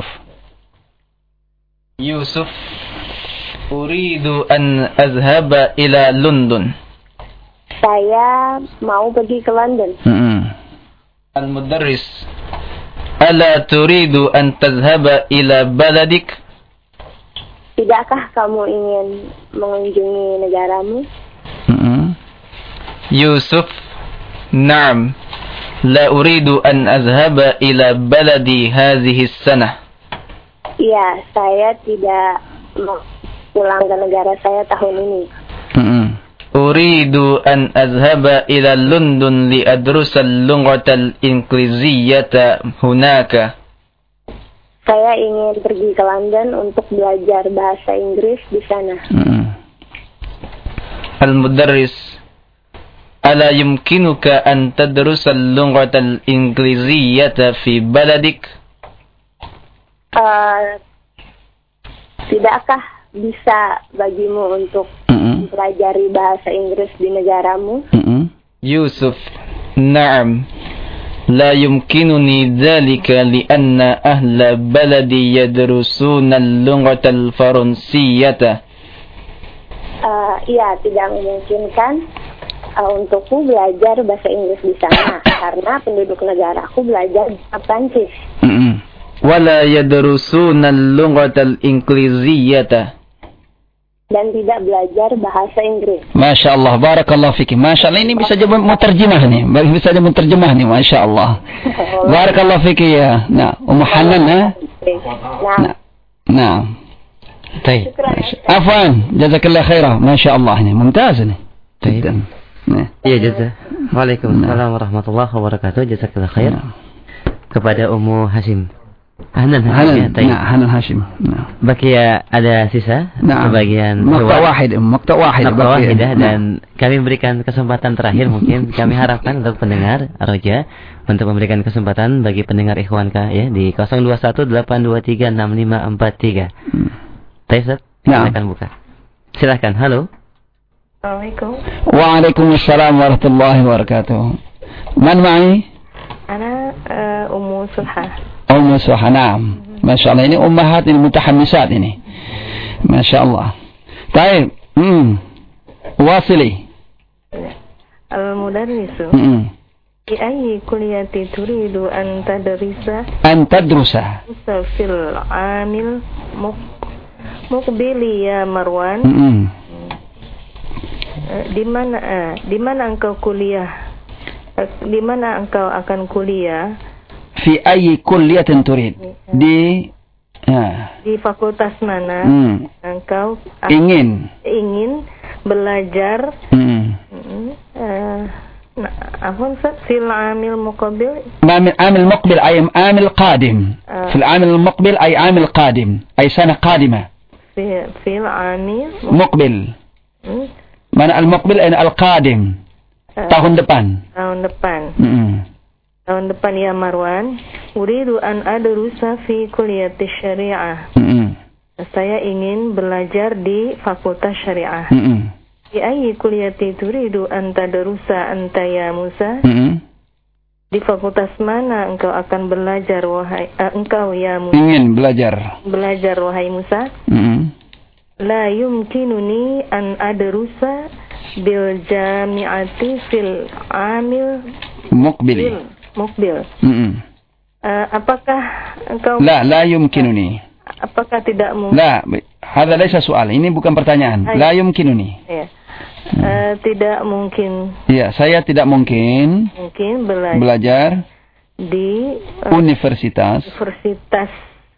Yusuf, uridu an azhaba ila London. Saya mau pergi ke London. Mm-mm. Al-Mudarris, ala turidu an tazhaba ila baladik? Tidakkah kamu ingin mengunjungi negaramu? Mm-mm. Yusuf, na'am, la uridu an azhaba ila baladi hadhihi sanah. Iya, saya tidak mau pulang ke negara saya tahun ini. Mm-mm. Uridu an azhaba ila London li adrusa al-lughata al-ingliziyata hunaka. Saya ingin pergi ke London untuk belajar bahasa Inggris di sana. Mm-mm. Al-Mudarris, ala yumkinuka an tadrusa al-lughata al-ingliziyata fi baladik? Uh, tidakkah bisa bagimu untuk Mm-mm. mempelajari bahasa Inggris di negaramu? Mm-mm. Yusuf, na'am, la yumkinuni dhalika lianna ahla baladi yadrusuna al-lughata al-faransiyata. Uh, iya, tidak memungkinkan uh, untukku belajar bahasa Inggris di sana karena penduduk negaraku belajar bahasa Prancis. Mm-mm. Wala yadrusuna al-lughata al-ingliziyata. Dan tidak belajar bahasa Inggris. Masya Allah, barakallah fikir. Masya Allah, ini bisa jadi muterjemah nih. Bisa jadi muterjemah nih, Masya Allah. Barakallah fikir ya. Nah, Ummu Hanan, ha? Nah. Nah. Baik. Afwan, jazakallah khairah. Masya Allah ini, mumtaz ini. Baik. Nah. Iya, jazak. Waalaikumsalam warahmatullahi wabarakatuh. Jazakallah khair. Kepada Ummu Hashim. Hanan Hashim. Hanan, nah, Hanan Hashim. Nah. Bakia ada sisa nah. sebagian makta wahid, makta wahid, makta wahidah dan nah. kami berikan kesempatan terakhir mungkin kami harapkan untuk pendengar Roja untuk memberikan kesempatan bagi pendengar Ikhwanka ya di nol dua satu delapan dua tiga enam lima empat tiga. Hmm. Taifat, nah. silakan buka. Silakan. Halo. Assalamualaikum. Waalaikumsalam warahmatullahi wabarakatuh. Man ma'i? Ana uh, Ummu Suha. Ummu Suha, naam. Masya Allah, ini ummahat ini mutahammisat ini. Masya Allah. Baik. Hmm. Wasili. Al-Mudarrisu. Hmm. Di ayyi kulliyati turidu an tadrisa? An tadrusa. Fil amil muk mukbili ya Marwan. Hmm. Di mana uh, di mana engkau kuliah? Di mana engkau akan kuliah? Fi ayyi kulliyatin turid? Di ya. Di fakultas mana hmm. engkau ingin ingin belajar? Hmm. Uh, apa fil amil muqabil? Amil amil muqbil ay amil qadim. Uh, fil amil muqbil ay amil qadim, ay sana qadimah. Fi fil amil muqbil. Hmm? Mana al-muqbil ay al-qadim. Uh, tahun depan. Tahun depan. Mm-hmm. Tahun depan ya Marwan. Uridu an adrusa fi kulliyati syariah. Mm-hmm. Saya ingin belajar di fakultas syariah. Mm-hmm. Di ayyi kulliyati turidu an tadrusa anta ya Musa? Mm-hmm. Di fakultas mana engkau akan belajar wahai uh, engkau ya Musa? Ingin belajar. Belajar wahai Musa? Mm-hmm. La yumkinuni an adrusa bil jami'ati fil amil muqbil. Mukbil. Mm-hmm. Uh, apakah engkau La la yumkinuni. apakah tidak mungkin? La, hadza laisa soal. Ini bukan pertanyaan. Ay. La yumkinuni. Ya. Hmm. Uh, tidak mungkin. Iya, saya tidak mungkin. Mungkin belajar. Belajar di uh, universitas. Universitas.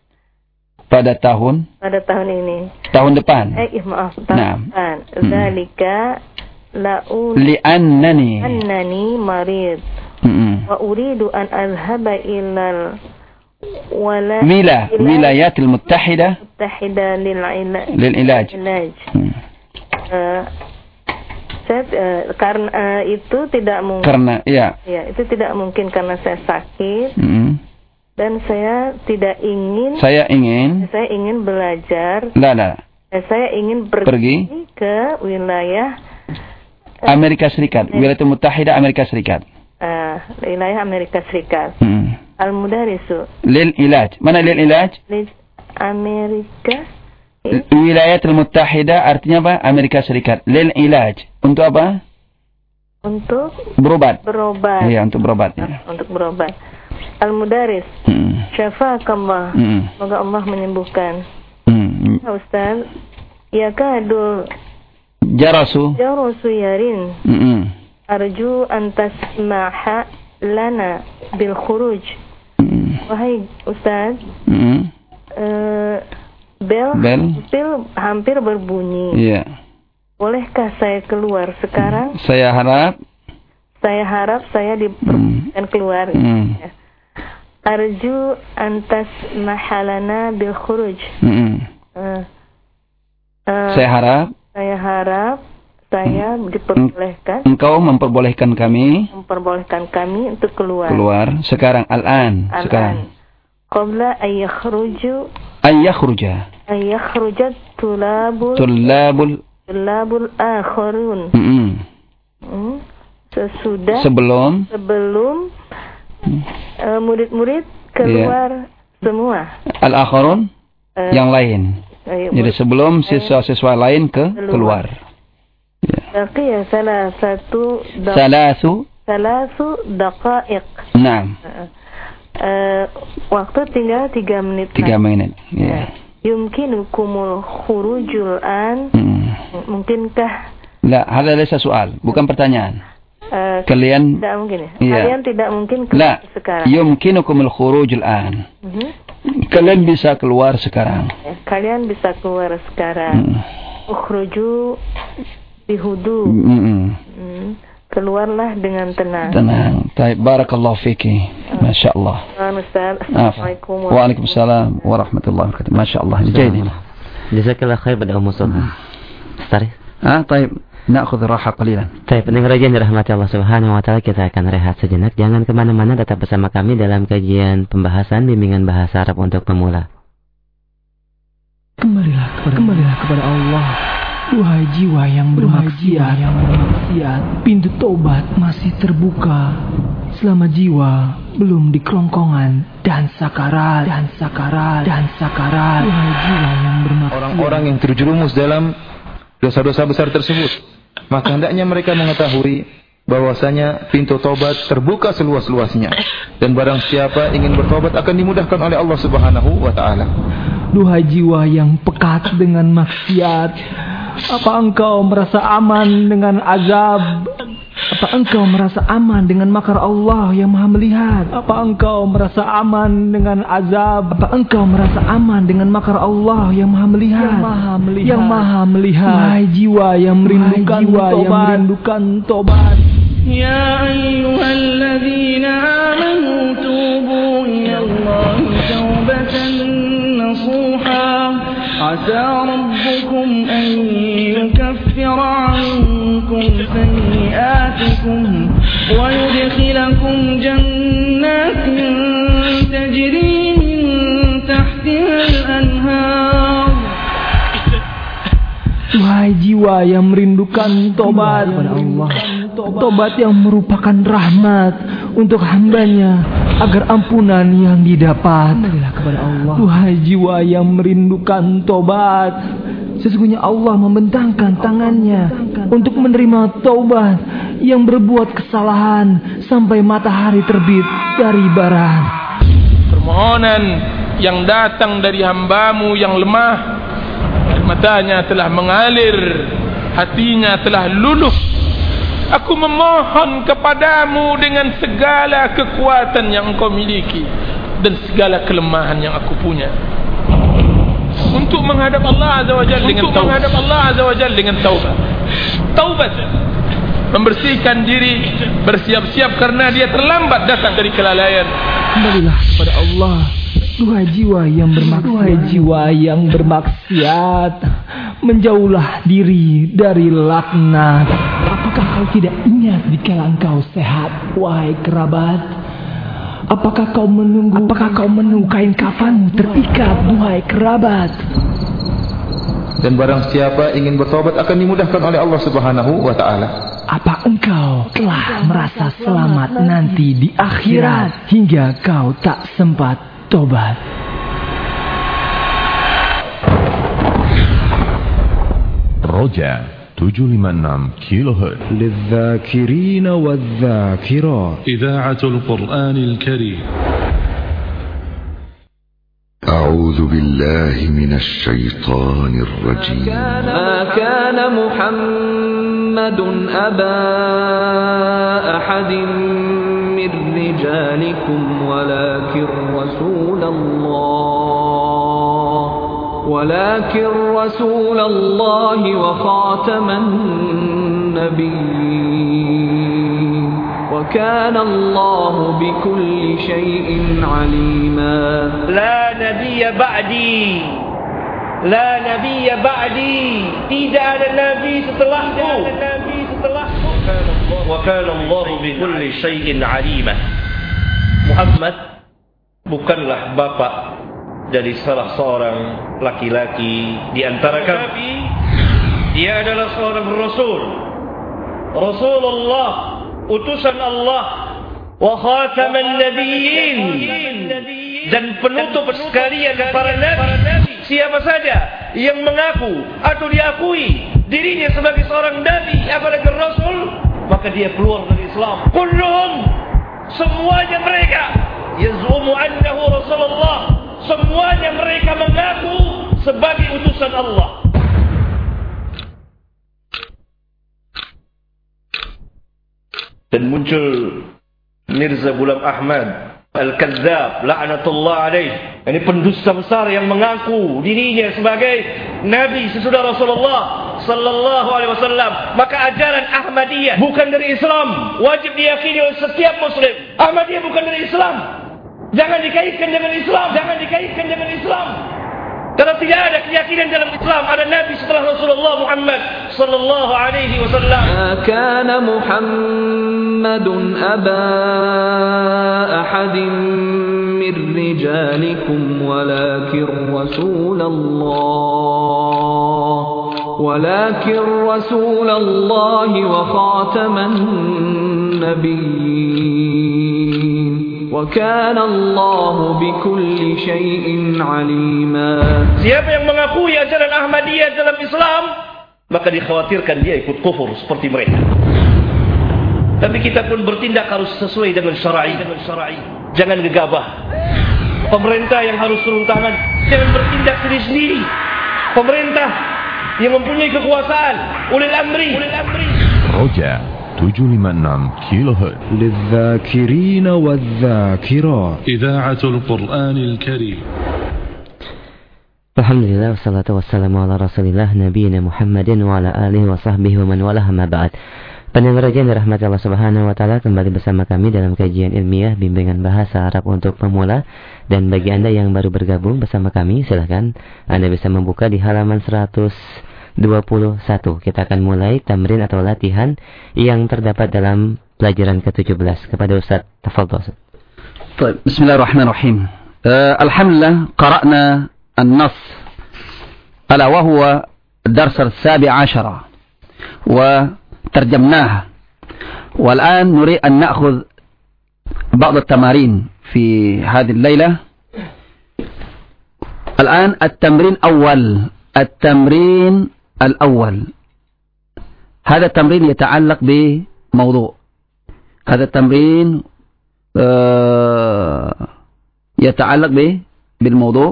Pada tahun. Pada tahun ini. Tahun depan. Eh, maaf. Tahun nah. depan. Zalika la'un. Li'annani. Annani marid. Hmm. Wa uridu an azhaba ilal. Wala. Mila. Wilayatil Muttahida. Muttahida lil ilaj. Lil ilaj. Hmm. Uh, Saya, uh, karena uh, itu tidak mungkin. Karena, ya. Ya, itu tidak mungkin karena saya sakit mm-hmm. dan saya tidak ingin. Saya ingin. Saya ingin belajar. Lah, lah. Saya ingin pergi, pergi ke wilayah uh, Amerika Serikat, wilayah Muttahida Amerika Serikat. Uh, wilayah Amerika Serikat. Mm. Al-Mudarisu. Lil ilaj. Mana lil ilaj? Lil Amerika. Wilayatul Muttahida artinya apa? Amerika Serikat. Lil ilaj. Untuk apa? Untuk berobat. Berobat. Iya, untuk berobat. Ya. Untuk berobat. Al-Mudaris. Hmm. Syafaakallah. Hmm. Semoga Allah menyembuhkan. Hmm. Ya, Ustaz. Ya kadu. Jarasu. Jarasu yarin. Hmm. Arju an tasmaha lana bil khuruj. Hmm. Wahai Ustaz. Hmm. Uh, Bel, Bel. hampir, hampir berbunyi. Iya. Bolehkah saya keluar sekarang? Saya harap. Saya harap saya diperbolehkan mm. keluar. Mm. Arju antas mahalana bil khuruj. Mm. Uh, uh, saya harap. Saya harap saya mm. diperbolehkan. Engkau memperbolehkan kami. Memperbolehkan kami untuk keluar. Keluar sekarang, al-an. Al-an. Sekarang. Qabla ayyakhruju ayyakhruja ayyakhruja tulabul tulabul tulabul akharun mm-hmm. hmm. sesudah sebelum sebelum mm. uh, murid-murid keluar yeah. semua al-akharun uh, yang lain uh, jadi sebelum siswa-siswa lain ke keluar ya salah satu salasu salasu daqaiq nah uh, Uh, waktu tinggal tiga menit. Tiga menit. Ya. Yumkinukumul khurujul an. Hmm. Mungkinkah? La, hada laysa soal, bukan pertanyaan. Uh, Kalian tidak mungkin ya. Iya. Kalian tidak mungkin keluar La, sekarang. Yumkinukumul khurujul an. Uh-huh. Kalian bisa keluar sekarang. Ya, kalian bisa keluar sekarang. Hmm. Ukhruju bihudu. Hmm. Hmm. Keluarlah dengan tenang. Tenang. Baik, barakallahu fiki. Masya Allah. Assalamualaikum Waalaikumsalam warahmatullahi wabarakatuh. Masya Allah. Jadi. Jazakallah khair pada Ummu Sultan. Tarik. Ah, baik. Na'khudh raha qalilan. Baik, pendengar yang dirahmati Allah Subhanahu wa taala, kita akan rehat sejenak. Jangan kemana mana, tetap bersama kami dalam kajian pembahasan bimbingan bahasa Arab untuk pemula. Kembalilah kepada Kembalilah kepada Allah. Duhai jiwa yang bermaksiat, yang bermaksiat, pintu tobat masih terbuka selama jiwa belum di kerongkongan dan sakarat, dan sakarat, dan sakarat. Duhai jiwa yang bermaksiat. Orang-orang yang terjerumus dalam dosa-dosa besar tersebut, maka hendaknya mereka mengetahui bahwasanya pintu tobat terbuka seluas-luasnya, dan barang siapa ingin bertobat akan dimudahkan oleh Allah Subhanahu wa taala. Duhai jiwa yang pekat dengan maksiat, apa engkau merasa aman dengan azab? Apa engkau merasa aman dengan makar Allah yang Maha Melihat? Apa engkau merasa aman dengan azab? Apa engkau merasa aman dengan makar Allah yang Maha Melihat? Yang Maha Melihat. Yang Maha Melihat. Wahai jiwa yang merindukan jiwa tobat. Yang merindukan tobat. Ya ayyuhalladzina amanu tubu ilallahi taubatan nasuha. Asa rabbukum an yukaffira ankum sayyi'atikum wa yudkhilakum jannatin tajri min tahtiha al-anhar. Wahai jiwa yang merindukan tobat kepada Allah, tobat yang merupakan rahmat untuk hambanya agar ampunan yang didapat. Wahai jiwa yang merindukan tobat, sesungguhnya Allah membentangkan tangannya untuk menerima tobat yang berbuat kesalahan sampai matahari terbit dari barat. Permohonan yang datang dari hambamu yang lemah, matanya telah mengalir, hatinya telah luluh. Aku memohon kepadamu dengan segala kekuatan yang engkau miliki dan segala kelemahan yang aku punya, untuk menghadap Allah Azza wa Jalla dengan taubat. menghadap Allah Azza wa Jalla dengan taubat. Taubat, membersihkan diri, bersiap-siap karena dia terlambat datang dari kelalaian. Kembalilah kepada Allah, duhai jiwa yang bermaksiat, duhai jiwa yang bermaksiat, menjauhlah diri dari laknat. Apakah kau tidak ingat dikala engkau sehat, wahai kerabat? Apakah kau menunggu Apakah kau menunggu kain kafanmu terikat, duhai kerabat? Dan barang siapa ingin bertobat akan dimudahkan oleh Allah Subhanahu wa taala. Apa engkau telah merasa selamat nanti di akhirat hingga kau tak sempat tobat? Roja tujuh lima enam kilohertz Lidzakirina wadzakirat, Idha'atul Qur'anil Karim. أعوذ بالله من الشيطان الرجيم. ما كان محمد أبا أحد من رجالكم ولكن رسول الله ولكن رسول الله وخاتم النبيين وكان الله بكل شيء عليما. لا نبي بعدي لا نبي بعدي tidak ada nabi setelahku وكان الله بكل شيء عليما. Muhammad bukanlah bapa dari salah seorang laki-laki di antara kami. Dia adalah seorang rasul, Rasulullah, utusan Allah, wa khataman nabiyyin, dan penutup sekalian para nabi. Siapa saja yang mengaku atau diakui dirinya sebagai seorang nabi apalagi rasul, maka dia keluar dari Islam. Kulluhum, semuanya mereka, yaz'umu annahu Rasulullah, semuanya mereka mengaku sebagai utusan Allah. Dan muncul Mirza Ghulam Ahmad Al-Kadzab, la'natullah alaih. Ini pendusta besar yang mengaku dirinya sebagai nabi sesudah Rasulullah sallallahu alaihi wasallam. Maka ajaran Ahmadiyah bukan dari Islam, wajib diyakini oleh setiap muslim. Ahmadiyah bukan dari Islam. Jangan dikaitkan dengan Islam, jangan dikaitkan dengan Islam. Karena tidak ada keyakinan dalam Islam ada nabi setelah Rasulullah Muhammad sallallahu alaihi wasallam. Ma kana Muhammadun aba ahadin min rijalikum walakin Rasulullah walakin Rasulullah wa khataman nabiyyin. وَكَانَ اللَّهُ بِكُلِّ شَيْءٍ عَلِيمًا. Siapa yang mengakui ajaran Ahmadiyah dalam Islam, maka dikhawatirkan dia ikut kufur seperti mereka. Tapi kita pun bertindak harus sesuai dengan syar'i. Jangan gegabah. Pemerintah yang harus turun tangan, jangan bertindak sendiri-sendiri. Pemerintah yang mempunyai kekuasaan, ulil amri. Roja tujuh lima enam kilohertz Lidzakirina wadzakirat, Idha'atul Qur'anil Karim. Alhamdulillah, wassalatu wassalamu ala rasulillah nabiyina Muhammadin wa ala alihi wa sahbihi wa man walah, ma ba'd. Pendengar raja yang dirahmati Allah Subhanahu wa taala, kembali bersama kami dalam kajian ilmiah bimbingan bahasa Arab untuk pemula. Dan bagi Anda yang baru bergabung bersama kami, silakan Anda bisa membuka di halaman seratus dua puluh satu. Kita akan mulai tamrin atau latihan yang terdapat dalam pelajaran ke tujuh belas. Kepada Ustaz, tafadhol. Baik, bismillahirrahmanirrahim. Uh, Alhamdulillah, qara'na an-nass ala wa huwa ad-dars as-sabi' ashara wa tarjamnaha. والآن نريد أن نأخذ بعض التمارين في هذه الليلة. الآن التمرين أول التمرين الأول هذا التمرين يتعلق بموضوع. هذا التمرين يتعلق بالموضوع.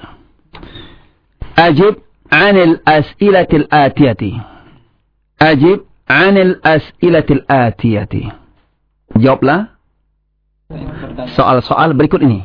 أجب عن الأسئلة الآتية. أجب عن الأسئلة الآتية. Jawablah soal-soal berikut ini.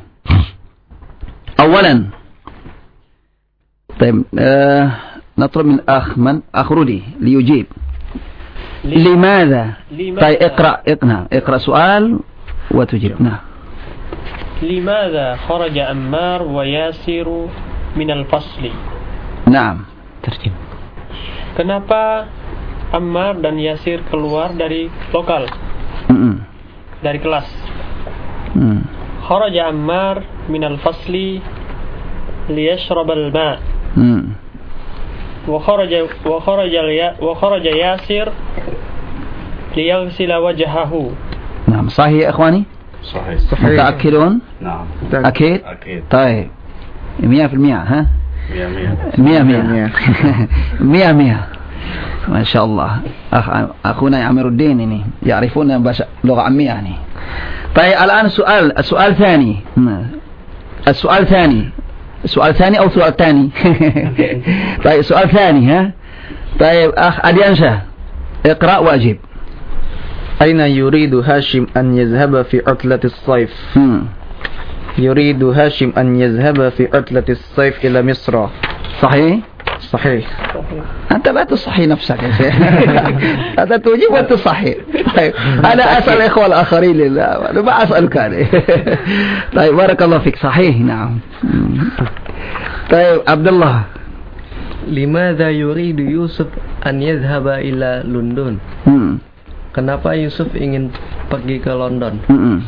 أولا طيب آه نطلب من أخ من أخ رودي ليجيب. لماذا؟ طيب اقرأ اقرأ اقرأ سؤال وتجيب. نعم. لماذا خرج عمار وياسر من الفصل؟ نعم. Terjem. Kenapa Ammar dan Yasir keluar dari lokal? Mm-mm. Dari kelas. Mm. Kharaja Ammar min al-fasli liyashrab al-ma'. Mm. Wa kharaja wa kharaja wa kharaja Yasir liyaghsila wajhahu. نعم صحيح يا إخواني؟ صحيح. متأكدون؟ نعم. أكيد؟ أكيد. طيب مئة في المئة ها؟ مئة مئة. مئة مئة. مئة مئة. ما شاء الله. أخ أخونا عامر الدين ini يعرفون لغة عامية يعني. طيب الآن سؤال السؤال ثاني. السؤال ثاني. السؤال ثاني أو سؤال ثاني؟ طيب سؤال ثاني ها؟ طيب أخ أديانشا اقرأ وأجيب. أين يريد هاشم أن يذهب في عطلة الصيف؟ يريد هاشم أن يذهب في عطلة الصيف إلى مصر. صحيح؟ صحيح. أنت لا تصحي نفسك يا شيخ. أنت تجيب وتصحي. طيب أنا أسأل الإخوة الآخرين لا ما أسألك عليه. طيب بارك الله فيك. صحيح نعم. طيب عبد الله. لماذا يريد يوسف أن يذهب إلى لندن؟ Kenapa Yusuf ingin pergi ke London?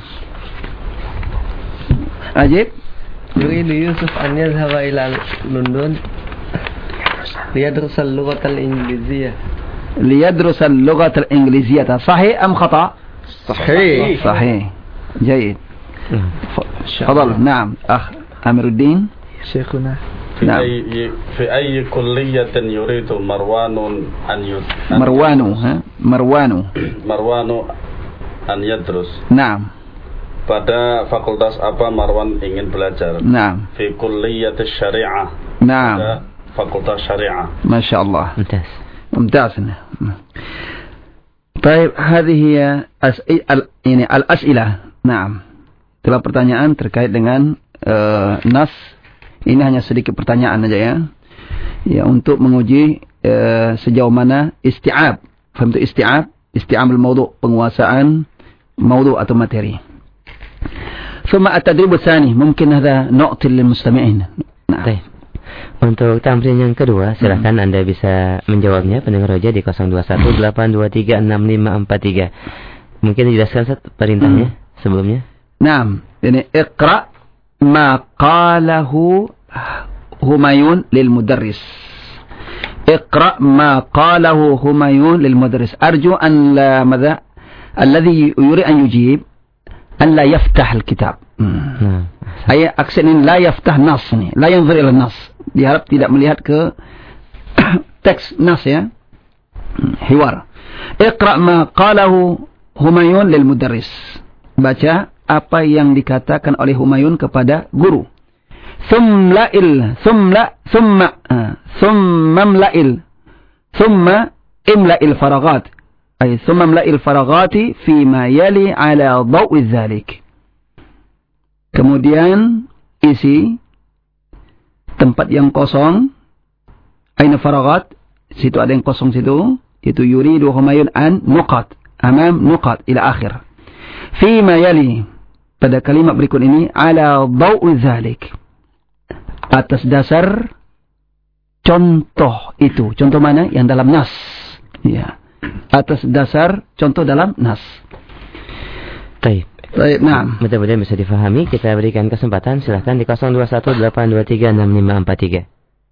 Ajib. Yuridu Yusuf an yadhhaba ila London liyadrus al-lughah al-ingliziyah. ليدرس اللغة الإنجليزية. صحيح أم خطأ؟ صحيح. صحيح. جيد. تفضل. نعم أخ أمير الدين. شيخنا. في نعم. أي في أي كلية يريد مروان أن يدرس؟ مروان ها مروان مروان أن يدرس. نعم. Pada fakultas apa Marwan ingin belajar? نعم. في كلية الشريعة. نعم. Pada fakultas syariah. ما شاء الله. ممتاز. ممتاز. طيب هذه هي أسئلة يعني الأسئلة. نعم. Itulah pertanyaan terkait dengan uh, nas. Ini hanya sedikit pertanyaan saja ya. Ya untuk menguji uh, sejauh mana isti'ab. Faham tu isti'ab? Isti'ab al-mawdu', penguasaan mawdu' atau materi. ثم التدريب الثاني ممكن هذا نقطة للمستمعين. Nah. Untuk tamrin yang kedua, silakan hmm. Anda bisa menjawabnya pendengar Roja di nol dua satu delapan dua tiga enam lima empat tiga. Mungkin dijelaskan Ustaz perintahnya hmm. sebelumnya. Naam, ini iqra ma qalahu Humayun lil mudarris. Iqra ma qalahu Humayun lil mudarris. Arju an la madha alladhi yuri an yujib أن لا يفتح الكتاب. أي أقصد إن لا يفتح نص nih, لا ينظر إلى النص. Diharap tidak melihat ke teks nas ya. Hiwar. Iqra ma qalahu Humayun lil mudarris. Baca apa yang dikatakan oleh Humayun kepada guru. Thumma il, thumma thumma thumma mla'il. Thumma imla'il faraghat. أي ثم املأ الفراغات فيما يلي على ضوء ذلك. Kemudian isi tempat yang kosong. Aina faraghat? Situ ada yang kosong situ. Itu yuridu Humayun an nuqat. Amam nuqat ila akhir. Fima yali. Pada kalimat berikut ini ala ضوء ذلك. Atas dasar contoh itu. Contoh mana? Yang dalam nas. Ya. Atas dasar contoh dalam nas. Baik. Baik, nah. Mudah-mudahan bisa difahami. Kita berikan kesempatan. Silahkan di nol dua satu delapan dua tiga enam lima empat tiga.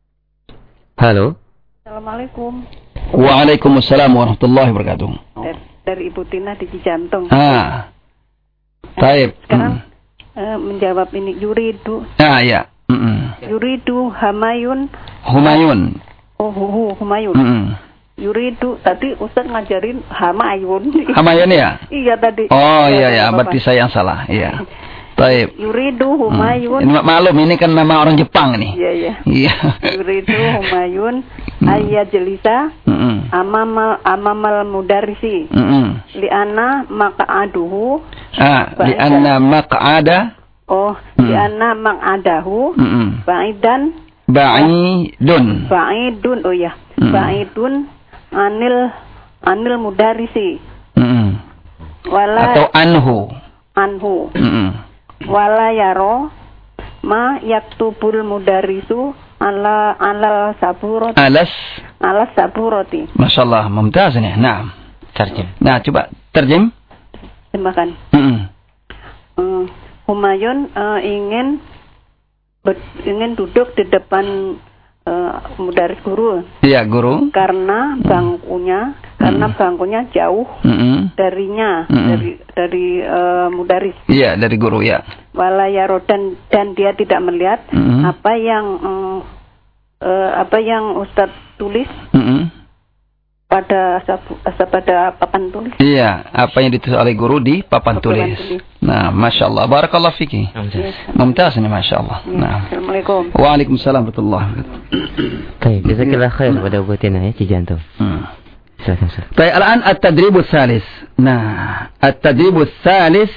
Halo. Assalamualaikum. Waalaikumsalam warahmatullahi wabarakatuh. Dari, dari Ibu Tina di Cijantung. Ah. Baik. Sekarang hmm. uh, menjawab ini yuridu. Ah ya. Mm -mm. Yuridu Hamayun. Humayun. Oh, hu, hu, Humayun. Mm -mm. Yuridu tadi Ustaz ngajarin Hamayun. Hamayun ya? Iya tadi. Oh iya ya, berarti saya yang salah. Iya. Taib. Yuridu Humayun. Hmm. Ini maklum ini kan nama orang Jepang nih. Iya, iya. Iya. Yuridu Humayun ayyajlisa mm. amamal amamal mudarrisi. Mm. Li'anna maq'aduhu. Ah, li'anna maq'ada. Oh, mm. li'anna maq'adahu. Mm. Ba'idan. Ba'idun. Ba'idun, oh ya. Mm. Ba'idun anil anil mudarrisi. Mm. Wala atau anhu. Anhu. Mm. Wala yaro ma yaktubul mudarrisu ala alal saburoti. Alas. Alas saburoti. Masya Allah, mumtaz nih. Nah, terjem. Nah, coba terjem. Terjemahkan. Mm. Uh, Humayun uh, ingin ber, ingin duduk di depan uh, mudarris guru. Iya, guru. Karena bangkunya, mm. karena bangkunya jauh mm-hmm. darinya, mm-hmm. dari dari uh, mudarris. Iya, dari guru ya. Walayaro dan dan dia tidak melihat mm-hmm. apa yang um, uh, apa yang Ustadz tulis mm-hmm. pada sabu, pada papan tulis. Iya, apa yang ditulis oleh guru di papan, papan tulis. tulis. Nah, masya Allah, barakallah fiki. Mumtaz ini, masya Allah. Ya. Nah. Assalamualaikum. Waalaikumsalam warahmatullahi wabarakatuh. Baik, jazakallah khair pada buatina ya Cijanto. Hmm. Silakan, silakan. Baik, al-an at-tadribus salis. Nah, at-tadribus salis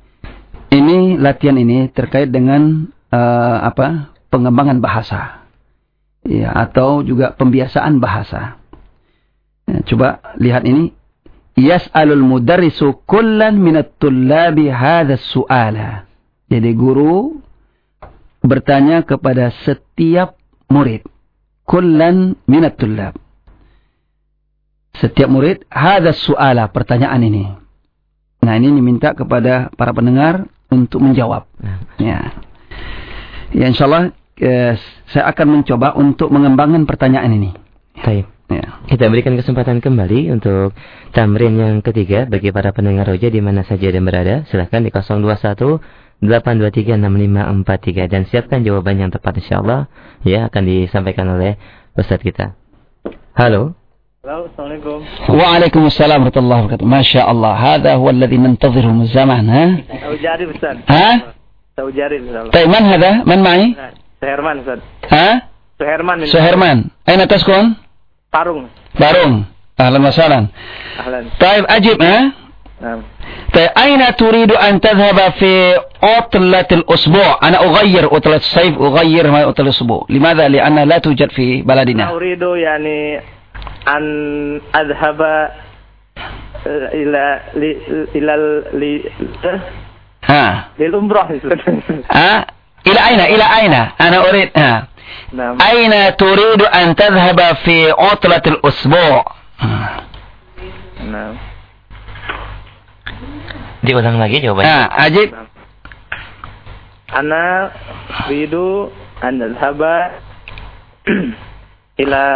ini latihan ini terkait dengan uh, apa? Pengembangan bahasa. Ya, atau juga pembiasaan bahasa. Ya, coba lihat ini. Yas'alul mudarrisu kullan minat tullabi hadha su'ala. Jadi guru bertanya kepada setiap murid. Kullan minat tullab. Setiap murid hadha su'ala, pertanyaan ini. Nah, ini diminta kepada para pendengar untuk menjawab. Ya. Ya, insyaallah eh, saya akan mencoba untuk mengembangkan pertanyaan ini. Baik. Ya. Kita berikan kesempatan kembali untuk tamrin yang ketiga bagi para pendengar Roja di mana saja dan berada. Silahkan di nol dua satu delapan dua tiga enam lima empat tiga dan siapkan jawaban yang tepat insyaallah ya akan disampaikan oleh Ustaz kita. Halo. Halo, Assalamualaikum. Waalaikumsalam warahmatullahi wabarakatuh. Masya Allah, hadha huwa alladhi nantadhiruhu min zaman, ha? Saujari Ustaz. Ha? Saujari Ustaz. Baik, man hadha? Man ma'i? Suherman Ustaz. Ha? Suherman. Suherman. Aina taskun? Parung. Parung. Ahlan wa sahlan. Ahlan. طيب أجب ها؟ نعم. طيب أين تريد أن تذهب في عطلة الأسبوع؟ أنا أغير عطلة الصيف أغير ما عطلة الأسبوع. لماذا؟ لأنها لا توجد في بلدنا. أنا أريد يعني أن أذهب إلى إلى إلى ها للعمرة. ها إلى أين؟ إلى أين؟ أنا أريد ها نعم. أين تريد أن تذهب في عطلة الأسبوع؟ نعم. Diulang lagi jawabannya. Ah, Ajib. Ana uridu an adhaba ila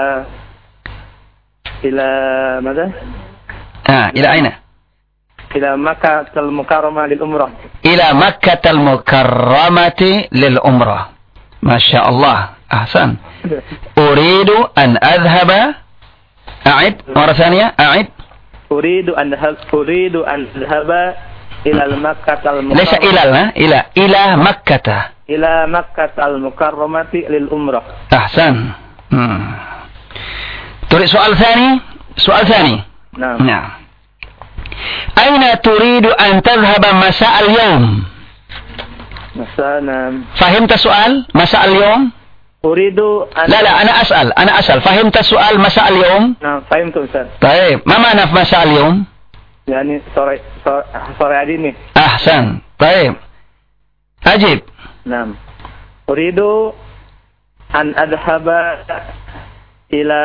ila ماذا؟ Ah, ila aina? Ila Makkah al-Mukarramah lil umrah. Ila Makkah al-Mukarramah lil umrah. Masya Allah. Ahsan. Uridu an adhaba. A'id. Marah thaniya. A'id. Uridu an uridu an adhaba ila Makkah al-Mukarramah. Laysa ilal, ha? Ila ila Makkah. Ila Makkah al-Mukarramah lil umrah. Ahsan. Hmm. Tulis soal thani. Soal thani. Naam. Naam. Aina turidu an tadhhaba masa al-yawm? Masa naam. Fahimta soal masa al-yawm? Uridu an لا لا أنا أسأل أنا أسأل فهمت السؤال مساء اليوم؟ نعم فهمت أستاذ. طيب ما معنى مساء اليوم؟ يعني sore sore hari ini. أحسن. طيب أجب. نعم. Uridu an adhaba ila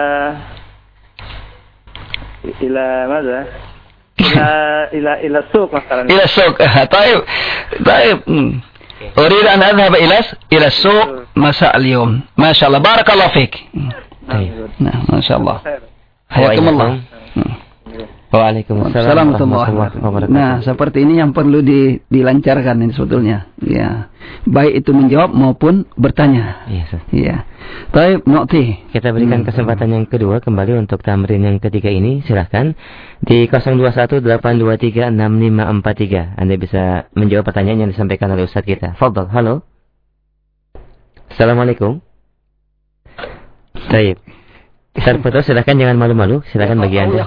ila ماذا؟ ila ila ila السوق مثلا. إلى السوق. طيب طيب. أريد أن أذهب إلى إلى السوق مساء اليوم. ما شاء الله بارك الله فيك. طيب. ما شاء الله. حياكم الله. Waalaikumsalam warahmatullahi wabarakatuh. Nah, seperti ini yang perlu di, dilancarkan ini sebetulnya. Ya. Baik itu menjawab maupun bertanya. Iya, Ustaz. Iya. Baik, Nokti. Kita berikan hmm. kesempatan yang kedua kembali untuk tamrin yang ketiga ini. Silahkan di nol dua satu delapan dua tiga enam lima empat tiga. Anda bisa menjawab pertanyaan yang disampaikan oleh Ustaz kita. Fadhal. Halo. Assalamualaikum. Baik. Terputus, silakan jangan malu-malu. Silakan bagi Anda.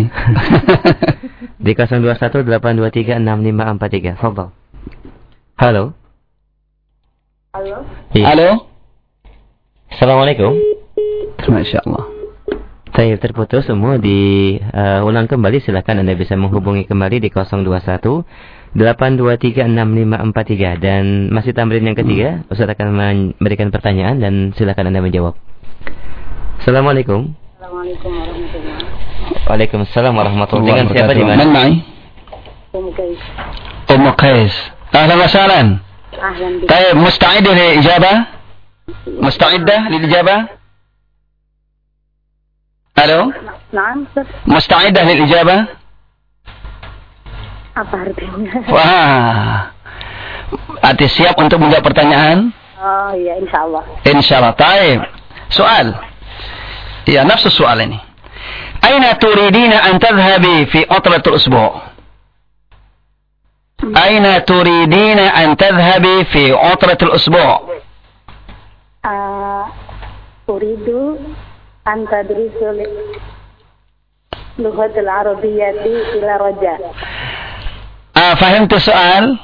Di nol dua satu delapan dua tiga enam lima empat tiga. Fadhal. Halo. Halo. Iya. Halo. Assalamualaikum. Masya Allah. Saya terputus semua di uh, ulang kembali. Silakan Anda bisa menghubungi kembali di nol dua satu delapan dua tiga enam lima empat tiga. Dan masih tamrin yang ketiga, hmm. Ustaz akan memberikan pertanyaan dan silakan Anda menjawab. Assalamualaikum. Assalamualaikum warahmatullahi wabarakatuh. Waalaikumsalam warahmatullahi wabarakatuh. Dengan siapa di mana? Man mai? Ummu Qais. Ummu Qais. Ahlan wa sahlan. Ahlan bik. Baik, musta'id lil ijabah? Musta'iddah lil ijabah? Halo? Naam, Ustaz. Musta'iddah lil ijabah? Apa artinya? Wah. Arti siap untuk menjawab pertanyaan? Oh iya, insyaallah. Insyaallah. Baik. Soal. Ya, nafsu soal ini. Aina turidina an tadhhabi fi utlatul usbu'? Aina turidina an tadhhabi fi utlatul usbu'? Uh, uridu an tadrisu lughatul arabiyyati ila Raja. Ah, fahimtu soal?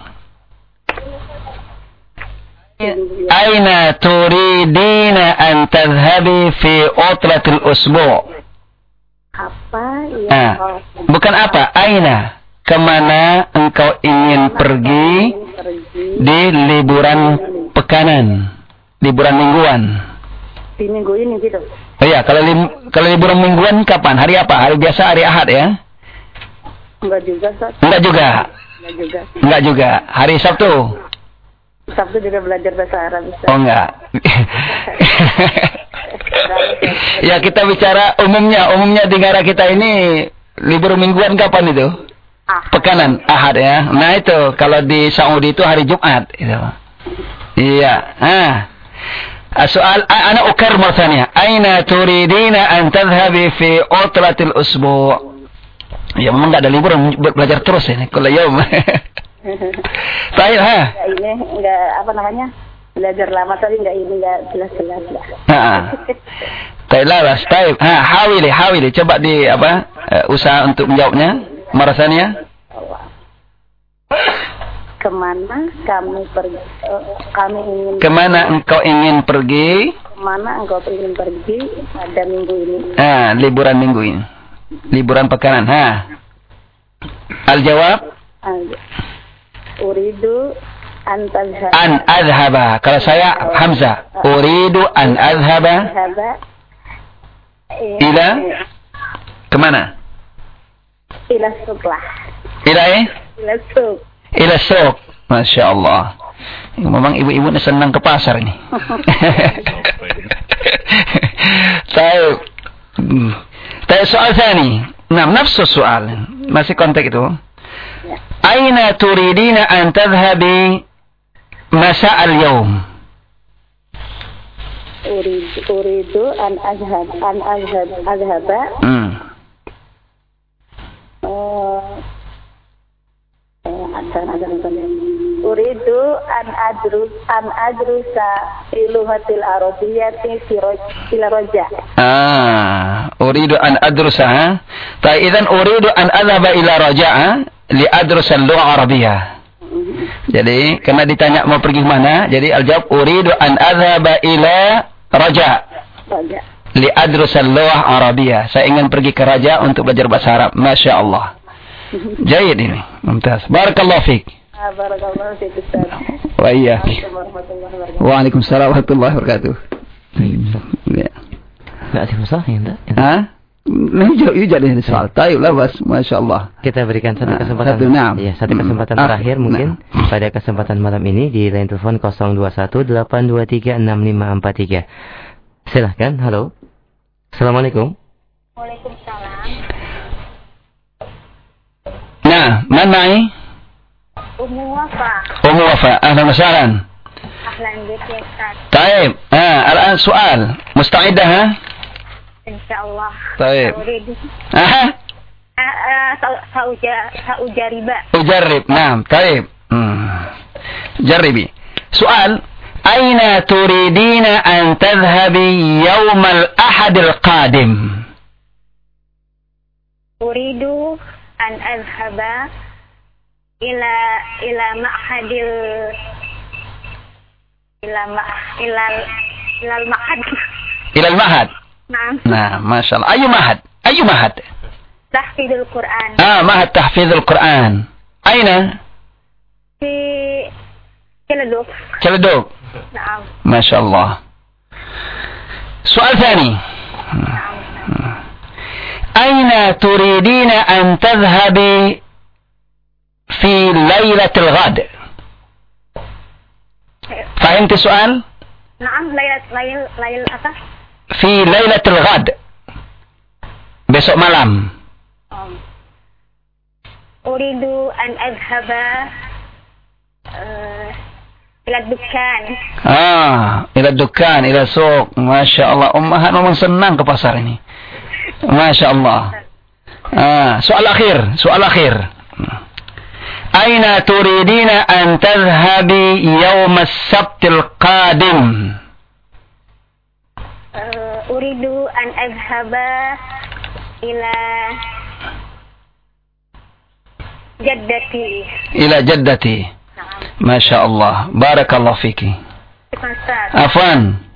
Aina turidina an tadhhabi fi utlatul usbu'? Apa yang ah, bukan apa, aina, kemana engkau ingin pergi di liburan pekanan, liburan mingguan? Di minggu ini gitu. Oh iya, kalau li, kalau liburan mingguan kapan? Hari apa? Hari biasa, hari Ahad ya? Enggak juga, Ustaz. Enggak juga. Enggak juga. Enggak juga. Hari Sabtu. Sabtu juga belajar bahasa Arab, Ustaz. Oh enggak. Ya, kita bicara umumnya. Umumnya di negara kita ini libur mingguan kapan itu? Ahad. Pekanan, Ahad ya. Nah itu, kalau di Saudi itu hari Jumat. Gitu. Iya. Ah. Soal, ana ukar martanya. Aina turidina an tadhhabi fi utlatil usbu'? Ya memang enggak ada libur, belajar terus ini. Kalau yaum. Baik, ha. Ini enggak apa namanya? Belajar lama tapi enggak ini enggak jelas-jelas lah. Heeh. Baiklah, baik. Ha, hawili, hawili. Coba di apa? Uh, usaha untuk menjawabnya. Marasanya. Kemana kami pergi? Uh, kami ingin. Kemana engkau ingin pergi? Kemana engkau ingin pergi pada minggu ini? Ah, liburan minggu ini. Liburan pekanan. Ha. Al-jawab? Al Uridu an tadhhaba. An adhaba. Kalau saya Hamzah. Uridu an adhaba. Ila? Kemana? Ila suq lah. Ila eh? Ila suq. Ila suq. Masya Allah. Memang ibu-ibu senang ke pasar ini. Tahu. Tahu soal saya nih. Nah, nafsu soal. Masih konteks itu. Aina turidina an tadhhabi masa al-yawm? Uridu, uridu an azhab an azhab azhaba. Hmm. Uh, Uridu an adrus an adrusa ilmuhatil arabiyyati ila Raja. Ah, uridu an adrusa. Ha? Ta idzan uridu an adhaba ila Raja li adrusa al-lugha arabiyyah. Jadi karena ditanya mau pergi mana, jadi al-jawab uridu an adhaba ila Raja. Raja. Li adrusa al-lugha arabiyyah. Saya ingin pergi ke Raja untuk belajar bahasa Arab. Masya Allah. Jayid ini. Mumtaz. Barakallahu fiik. Ah, barakallahu fiik, Ustaz. Wa iyyak. Waalaikumsalam warahmatullahi wabarakatuh. Ya. Enggak sih usah ya, enggak? Hah? Nah, yujad yujad ini soal. Tayyib bas, Masya Allah. Kita berikan satu kesempatan. Satu, nah. Ya, satu kesempatan hmm. terakhir mungkin nah. pada kesempatan malam ini di line telepon nol dua satu delapan dua tiga enam lima empat tiga. Silahkan, halo. Assalamualaikum. Waalaikumsalam. Nah, man ma'i? Ummu Wafa. Ummu Wafa, ahlan wa sahlan. Ahlan bik ya Ustaz. طيب آه الآن سؤال مستعدة ها إن شاء الله. طيب أريد أها سأجرب. أجرب نعم طيب جربي سؤال أين تريدين أن تذهبي يوم الأحد القادم؟ أريد أن أذهب إلى إلى معهد إلى إلى إلى المعهد. إلى المعهد. نعم. نعم ما شاء الله. أي معهد؟ أي معهد؟ تحفيظ القرآن. آه معهد تحفيظ القرآن. أين؟ في كلدوك. كلدوك. نعم. ما شاء الله. سؤال ثاني. نعم. أين تريدين أن تذهبي في ليلة الغد؟ فهمت السؤال؟ نعم ليلة ليل ليل apa? في ليلة الغد. besok malam. Um, أريد أن أذهب uh, إلى الدكان. Ah, إلى الدكان, إلى السوق. Masya Allah, ummahat memang senang ke pasar ini. Masya Allah. Ah, soal akhir, soal akhir. أين تريدين أن تذهبي يوم السبت القادم؟ أريد أن أذهب إلى جدتي. إلى جدتي. ما شاء الله. بارك الله فيك. عفوا.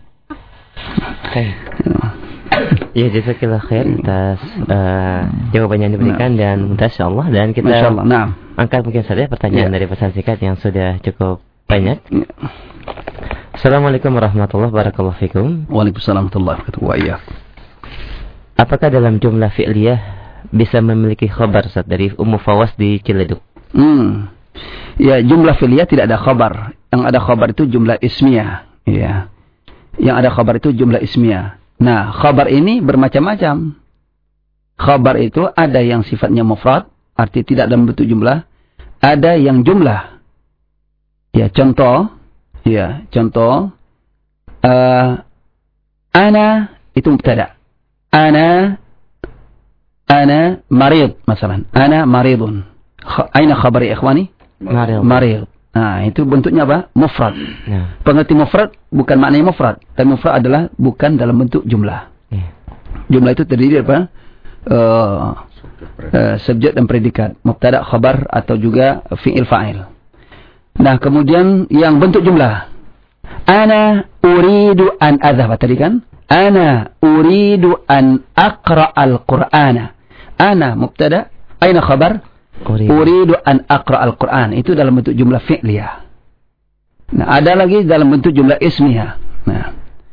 Ya, jazakallah khair atas uh, jawaban yang diberikan nah. dan Masya Allah. Dan kita nah. angkat mungkin saja pertanyaan ya. dari pesan singkat yang sudah cukup banyak. Ya. Assalamualaikum warahmatullahi wabarakatuh. Waalaikumsalam warahmatullahi wabarakatuh. Apakah dalam jumlah fi'liyah bisa memiliki khabar Ustaz dari Ummu Fawas di Ciledug? Hmm. Ya, jumlah fi'liyah tidak ada khabar. Yang ada khabar itu jumlah ismiyah. Ya. Yang ada khabar itu jumlah ismiyah. Nah, khabar ini bermacam-macam. Khabar itu ada yang sifatnya mufrad, arti tidak dalam bentuk jumlah. Ada yang jumlah. Ya, contoh. Ya, contoh. Uh, ana itu mubtada. Ana ana marid, masalan. Ana maridun. Aina khabari ikhwani? Marid. Marid. Nah, itu bentuknya apa? Mufrad. Ya. Pengerti mufrad bukan maknanya mufrad. Tapi mufrad adalah bukan dalam bentuk jumlah. Ya. Jumlah itu terdiri dari apa? Uh, uh, subjek dan predikat. Mubtada, khabar atau juga fi'il fa'il. Nah, kemudian yang bentuk jumlah. Ana uridu an adhaba. Tadi kan? Ana uridu an aqra al-Qur'ana. Ana mubtada. Aina khabar? Uridu. Uridu an aqra al-Quran. Itu dalam bentuk jumlah fi'liyah. Nah, ada lagi dalam bentuk jumlah ismiyah. Nah.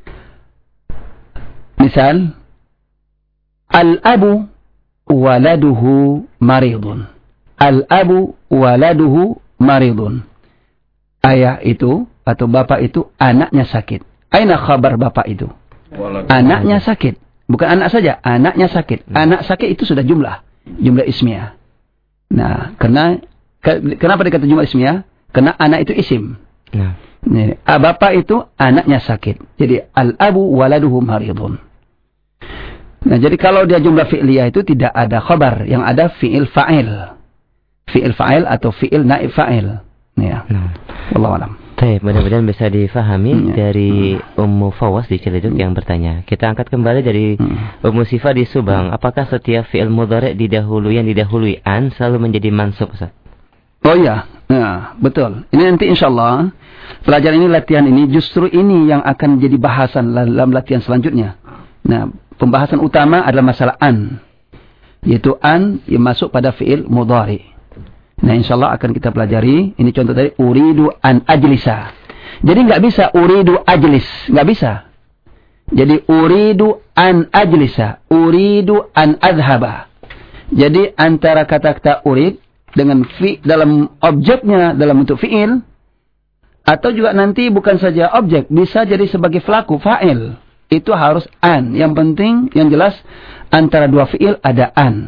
Misal, al-abu waladuhu maridun. Al-abu waladuhu maridun. Ayah itu atau bapak itu anaknya sakit. Aina khabar bapak itu? Waladuhu. Anaknya sakit. Bukan anak saja, anaknya sakit. Anak sakit itu sudah jumlah. Jumlah ismiyah. Nah, karena ke, kenapa dikata jumlah ismiyah? Karena anak itu isim. Nah. Nih, bapak itu anaknya sakit. Jadi al-abu waladuhu maridun. Nah, jadi kalau dia jumlah fi'liyah itu tidak ada khabar, yang ada fi'il fa'il. Fi'il fa'il atau fi'il naib fa'il. Ya. Nah. Wallahu a'lam. Baik, mudah-mudahan bisa difahami ya. Dari hmm. Ummu Fawas di Ciledug yang bertanya. Kita angkat kembali dari hmm. Ummu Sifa di Subang. Apakah setiap fi'il mudhari' didahului yang didahului an selalu menjadi mansub, Ustaz? Oh iya, nah, betul. Ini nanti insyaallah pelajaran ini, latihan ini justru ini yang akan jadi bahasan dalam latihan selanjutnya. Nah, pembahasan utama adalah masalah an. Yaitu an yang masuk pada fi'il mudhari'. Nah, insyaallah akan kita pelajari. Ini contoh tadi, uridu an ajlisa. Jadi nggak bisa uridu ajlis, nggak bisa. Jadi uridu an ajlisa, uridu an adhaba. Jadi antara kata-kata urid dengan fi dalam objeknya dalam bentuk fiil, atau juga nanti bukan saja objek, bisa jadi sebagai pelaku fa'il. Itu harus an. Yang penting, yang jelas antara dua fiil ada an.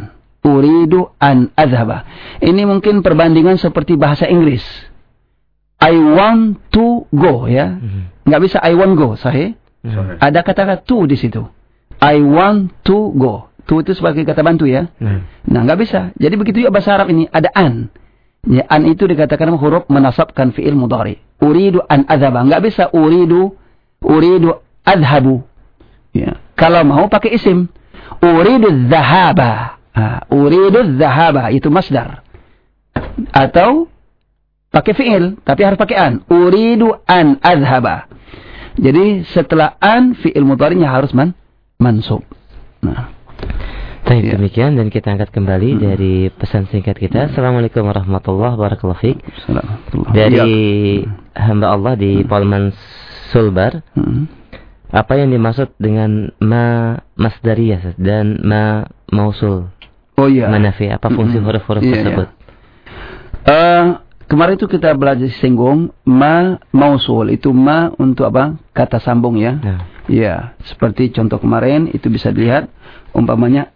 uridu an adhaba. Ini mungkin perbandingan seperti bahasa Inggris. I want to go, ya. Mm-hmm. Nggak bisa I want go, sahih? Mm-hmm. Ada kata-kata to di situ. I want to go. To itu sebagai kata bantu, ya. Mm-hmm. Nah, nggak bisa. Jadi begitu juga bahasa Arab ini ada an. Ya, an itu dikatakan huruf menasabkan fi'il mudhari. Uridu an adhaba. Nggak bisa uridu uridu adhabu. Ya. Kalau mau pakai isim. Uridu dhahaba. Ha, uridu dhahaba itu masdar. Atau pakai fi'il, tapi harus pakai an. Uridu an adhaba. Jadi setelah an, fi'il mudhari'nya harus man, mansub. Nah. Baik, ya. Demikian dan kita angkat kembali hmm. dari pesan singkat kita. Assalamualaikum warahmatullahi wabarakatuh. Dari ya. hamba Allah di hmm. Polman Sulbar. Hmm. Apa yang dimaksud dengan ma masdariyah dan ma mausul? Oh iya. Manafi, apa fungsi hmm. huruf-huruf yeah, tersebut? Yeah. Uh, Kemarin itu kita belajar singgung ma mausul itu ma untuk apa? Kata sambung, ya. Nah. Ya, seperti contoh kemarin itu bisa dilihat umpamanya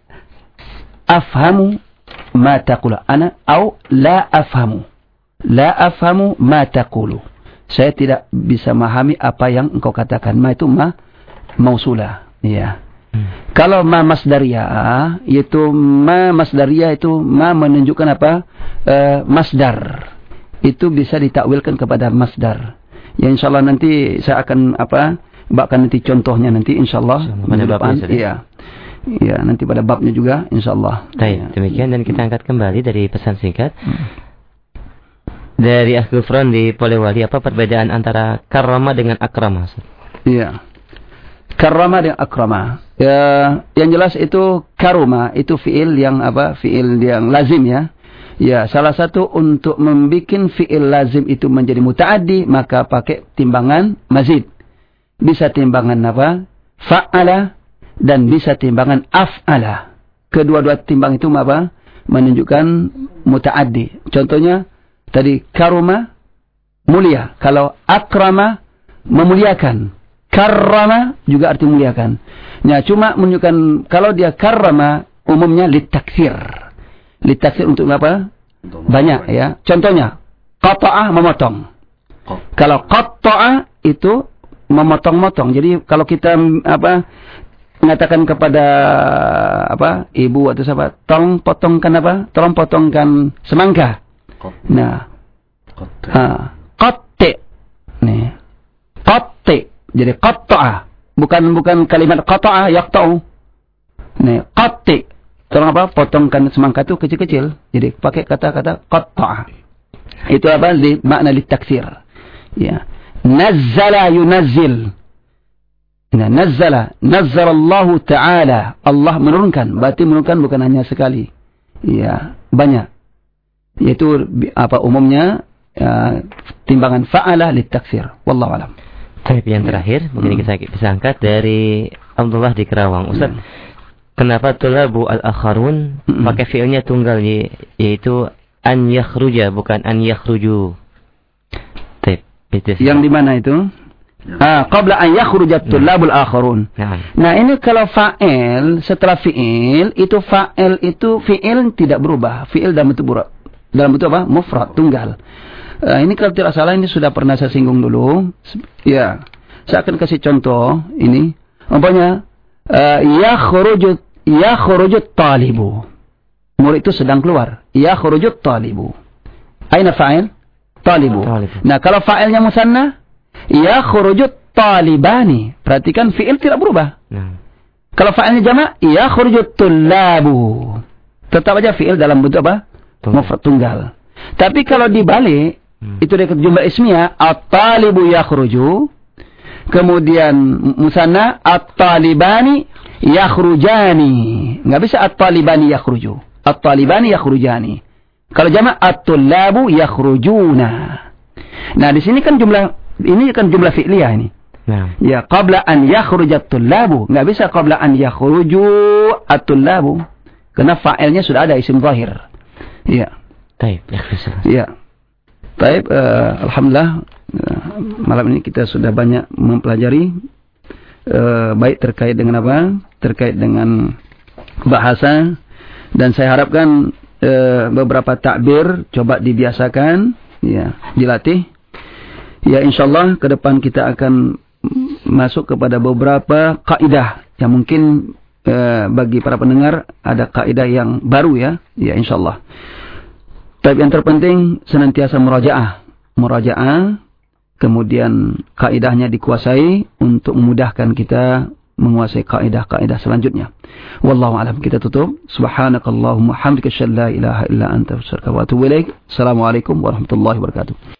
afhamu ma taqulu ana au la afhamu. La afhamu ma taqulu. Saya tidak bisa memahami apa yang engkau katakan. Ma itu ma mausula, ya. Hmm. Kalau ma masdariyah yaitu ma masdariyah itu ma menunjukkan apa? Uh, masdar. Itu bisa ditakwilkan kepada masdar. Ya insyaallah nanti saya akan apa? Bahkan nanti contohnya nanti insyaallah pada depan. Iya. Iya, nanti pada babnya juga insyaallah. Baik, ya. Demikian dan kita angkat kembali dari pesan singkat. Hmm. Dari Akhul Fron di Polewali, apa perbedaan antara karrama dengan akrama? Iya. Karrama dan akrama. Ya, yang jelas itu karuma itu fiil yang apa? Fiil yang lazim, ya. Ya, salah satu untuk membuat fi'il lazim itu menjadi muta'addi, maka pakai timbangan mazid. Bisa timbangan apa? Fa'ala dan bisa timbangan af'ala. Kedua-dua timbang itu apa? Menunjukkan muta'addi. Contohnya tadi karuma mulia. Kalau akrama memuliakan. Karrama juga arti muliakan. Nah, cuma menunjukkan kalau dia karrama umumnya litakthir. Litaksir untuk apa? Banyak, ya. Contohnya, qata'ah memotong. Oh. Kalau qata'a itu memotong-motong. Jadi kalau kita apa mengatakan kepada apa ibu atau siapa, tolong potongkan apa? Tolong potongkan semangka. Oh. Nah, qatta. Nih. Qatta. Jadi qata'a. Bukan bukan kalimat qata'a yaqta'u. Nih, qatta. Tolong apa? Potongkan semangka itu kecil-kecil. Jadi pakai kata-kata qatta'a. Itu apa? Li, makna litaksir. Ya. Nazzala yunazzil. Nah, nazzala. Nazzala Allah Ta'ala. Allah menurunkan. Berarti menurunkan bukan hanya sekali. Ya, banyak. Yaitu apa umumnya ya, timbangan fa'ala litaksir. Wallahu alam. Baik, yang terakhir mungkin kita bisa angkat dari Abdullah di Kerawang. Ustaz, ya. Kenapa tulabu al-akharun mm-hmm. pakai fi'ilnya tunggal, yaitu an yakhruja bukan an yakhruju. Tip, yang di mana itu? Ah, qabla an yakhruja tulabul akharun. Nah. nah, ini kalau fa'il setelah fi'il itu fa'il itu fi'il tidak berubah. Fi'il dalam bentuk berubah. Dalam bentuk apa? Mufrad, tunggal. Uh, ini kalau tidak salah ini sudah pernah saya singgung dulu. Ya. Saya akan kasih contoh ini. Umpamanya uh, yakhruju Ya khurujut talibu. Murid itu sedang keluar. Ya khurujut talibu. Aina fa'il? Talibu. Talibu. Nah, kalau fa'ilnya musanna, ya khurujut talibani. Perhatikan fi'il tidak berubah. Hmm. Kalau fa'ilnya jama', ya khurujut tullabu. Tetap aja fi'il dalam bentuk apa? Mufrad tunggal. Tapi kalau dibalik, hmm. itu dari jumlah ismiyah, at-talibu ya khuruju. Kemudian musanna, at-talibani yakhrujani. Enggak bisa at-talibani yakhruju. At-talibani yakhrujani. Kalau jamak at-tullabu yakhrujuna. Nah, di sini kan jumlah ini kan jumlah fi'liyah ini. Nah. Ya, qabla an yakhrujat tullabu. Enggak bisa qabla an yakhruju at-tullabu. Karena fa'ilnya sudah ada isim zahir. Iya. Baik, ya. Baik, uh, alhamdulillah uh, malam ini kita sudah banyak mempelajari uh, baik terkait dengan apa? Terkait dengan bahasa Dan saya harapkan uh, beberapa takbir coba dibiasakan, ya, dilatih. Ya, insyaallah ke depan kita akan masuk kepada beberapa kaidah yang mungkin uh, bagi para pendengar ada kaidah yang baru, ya, ya insyaallah. Tapi yang terpenting senantiasa murajaah, murajaah, kemudian kaidahnya dikuasai untuk memudahkan kita menguasai kaidah-kaidah selanjutnya. Wallahu a'lam. Kita tutup. Subhanakallahumma hamdika asyhadu an la ilaha illa anta astaghfiruka wa atubu ilaik. Assalamualaikum warahmatullahi wabarakatuh.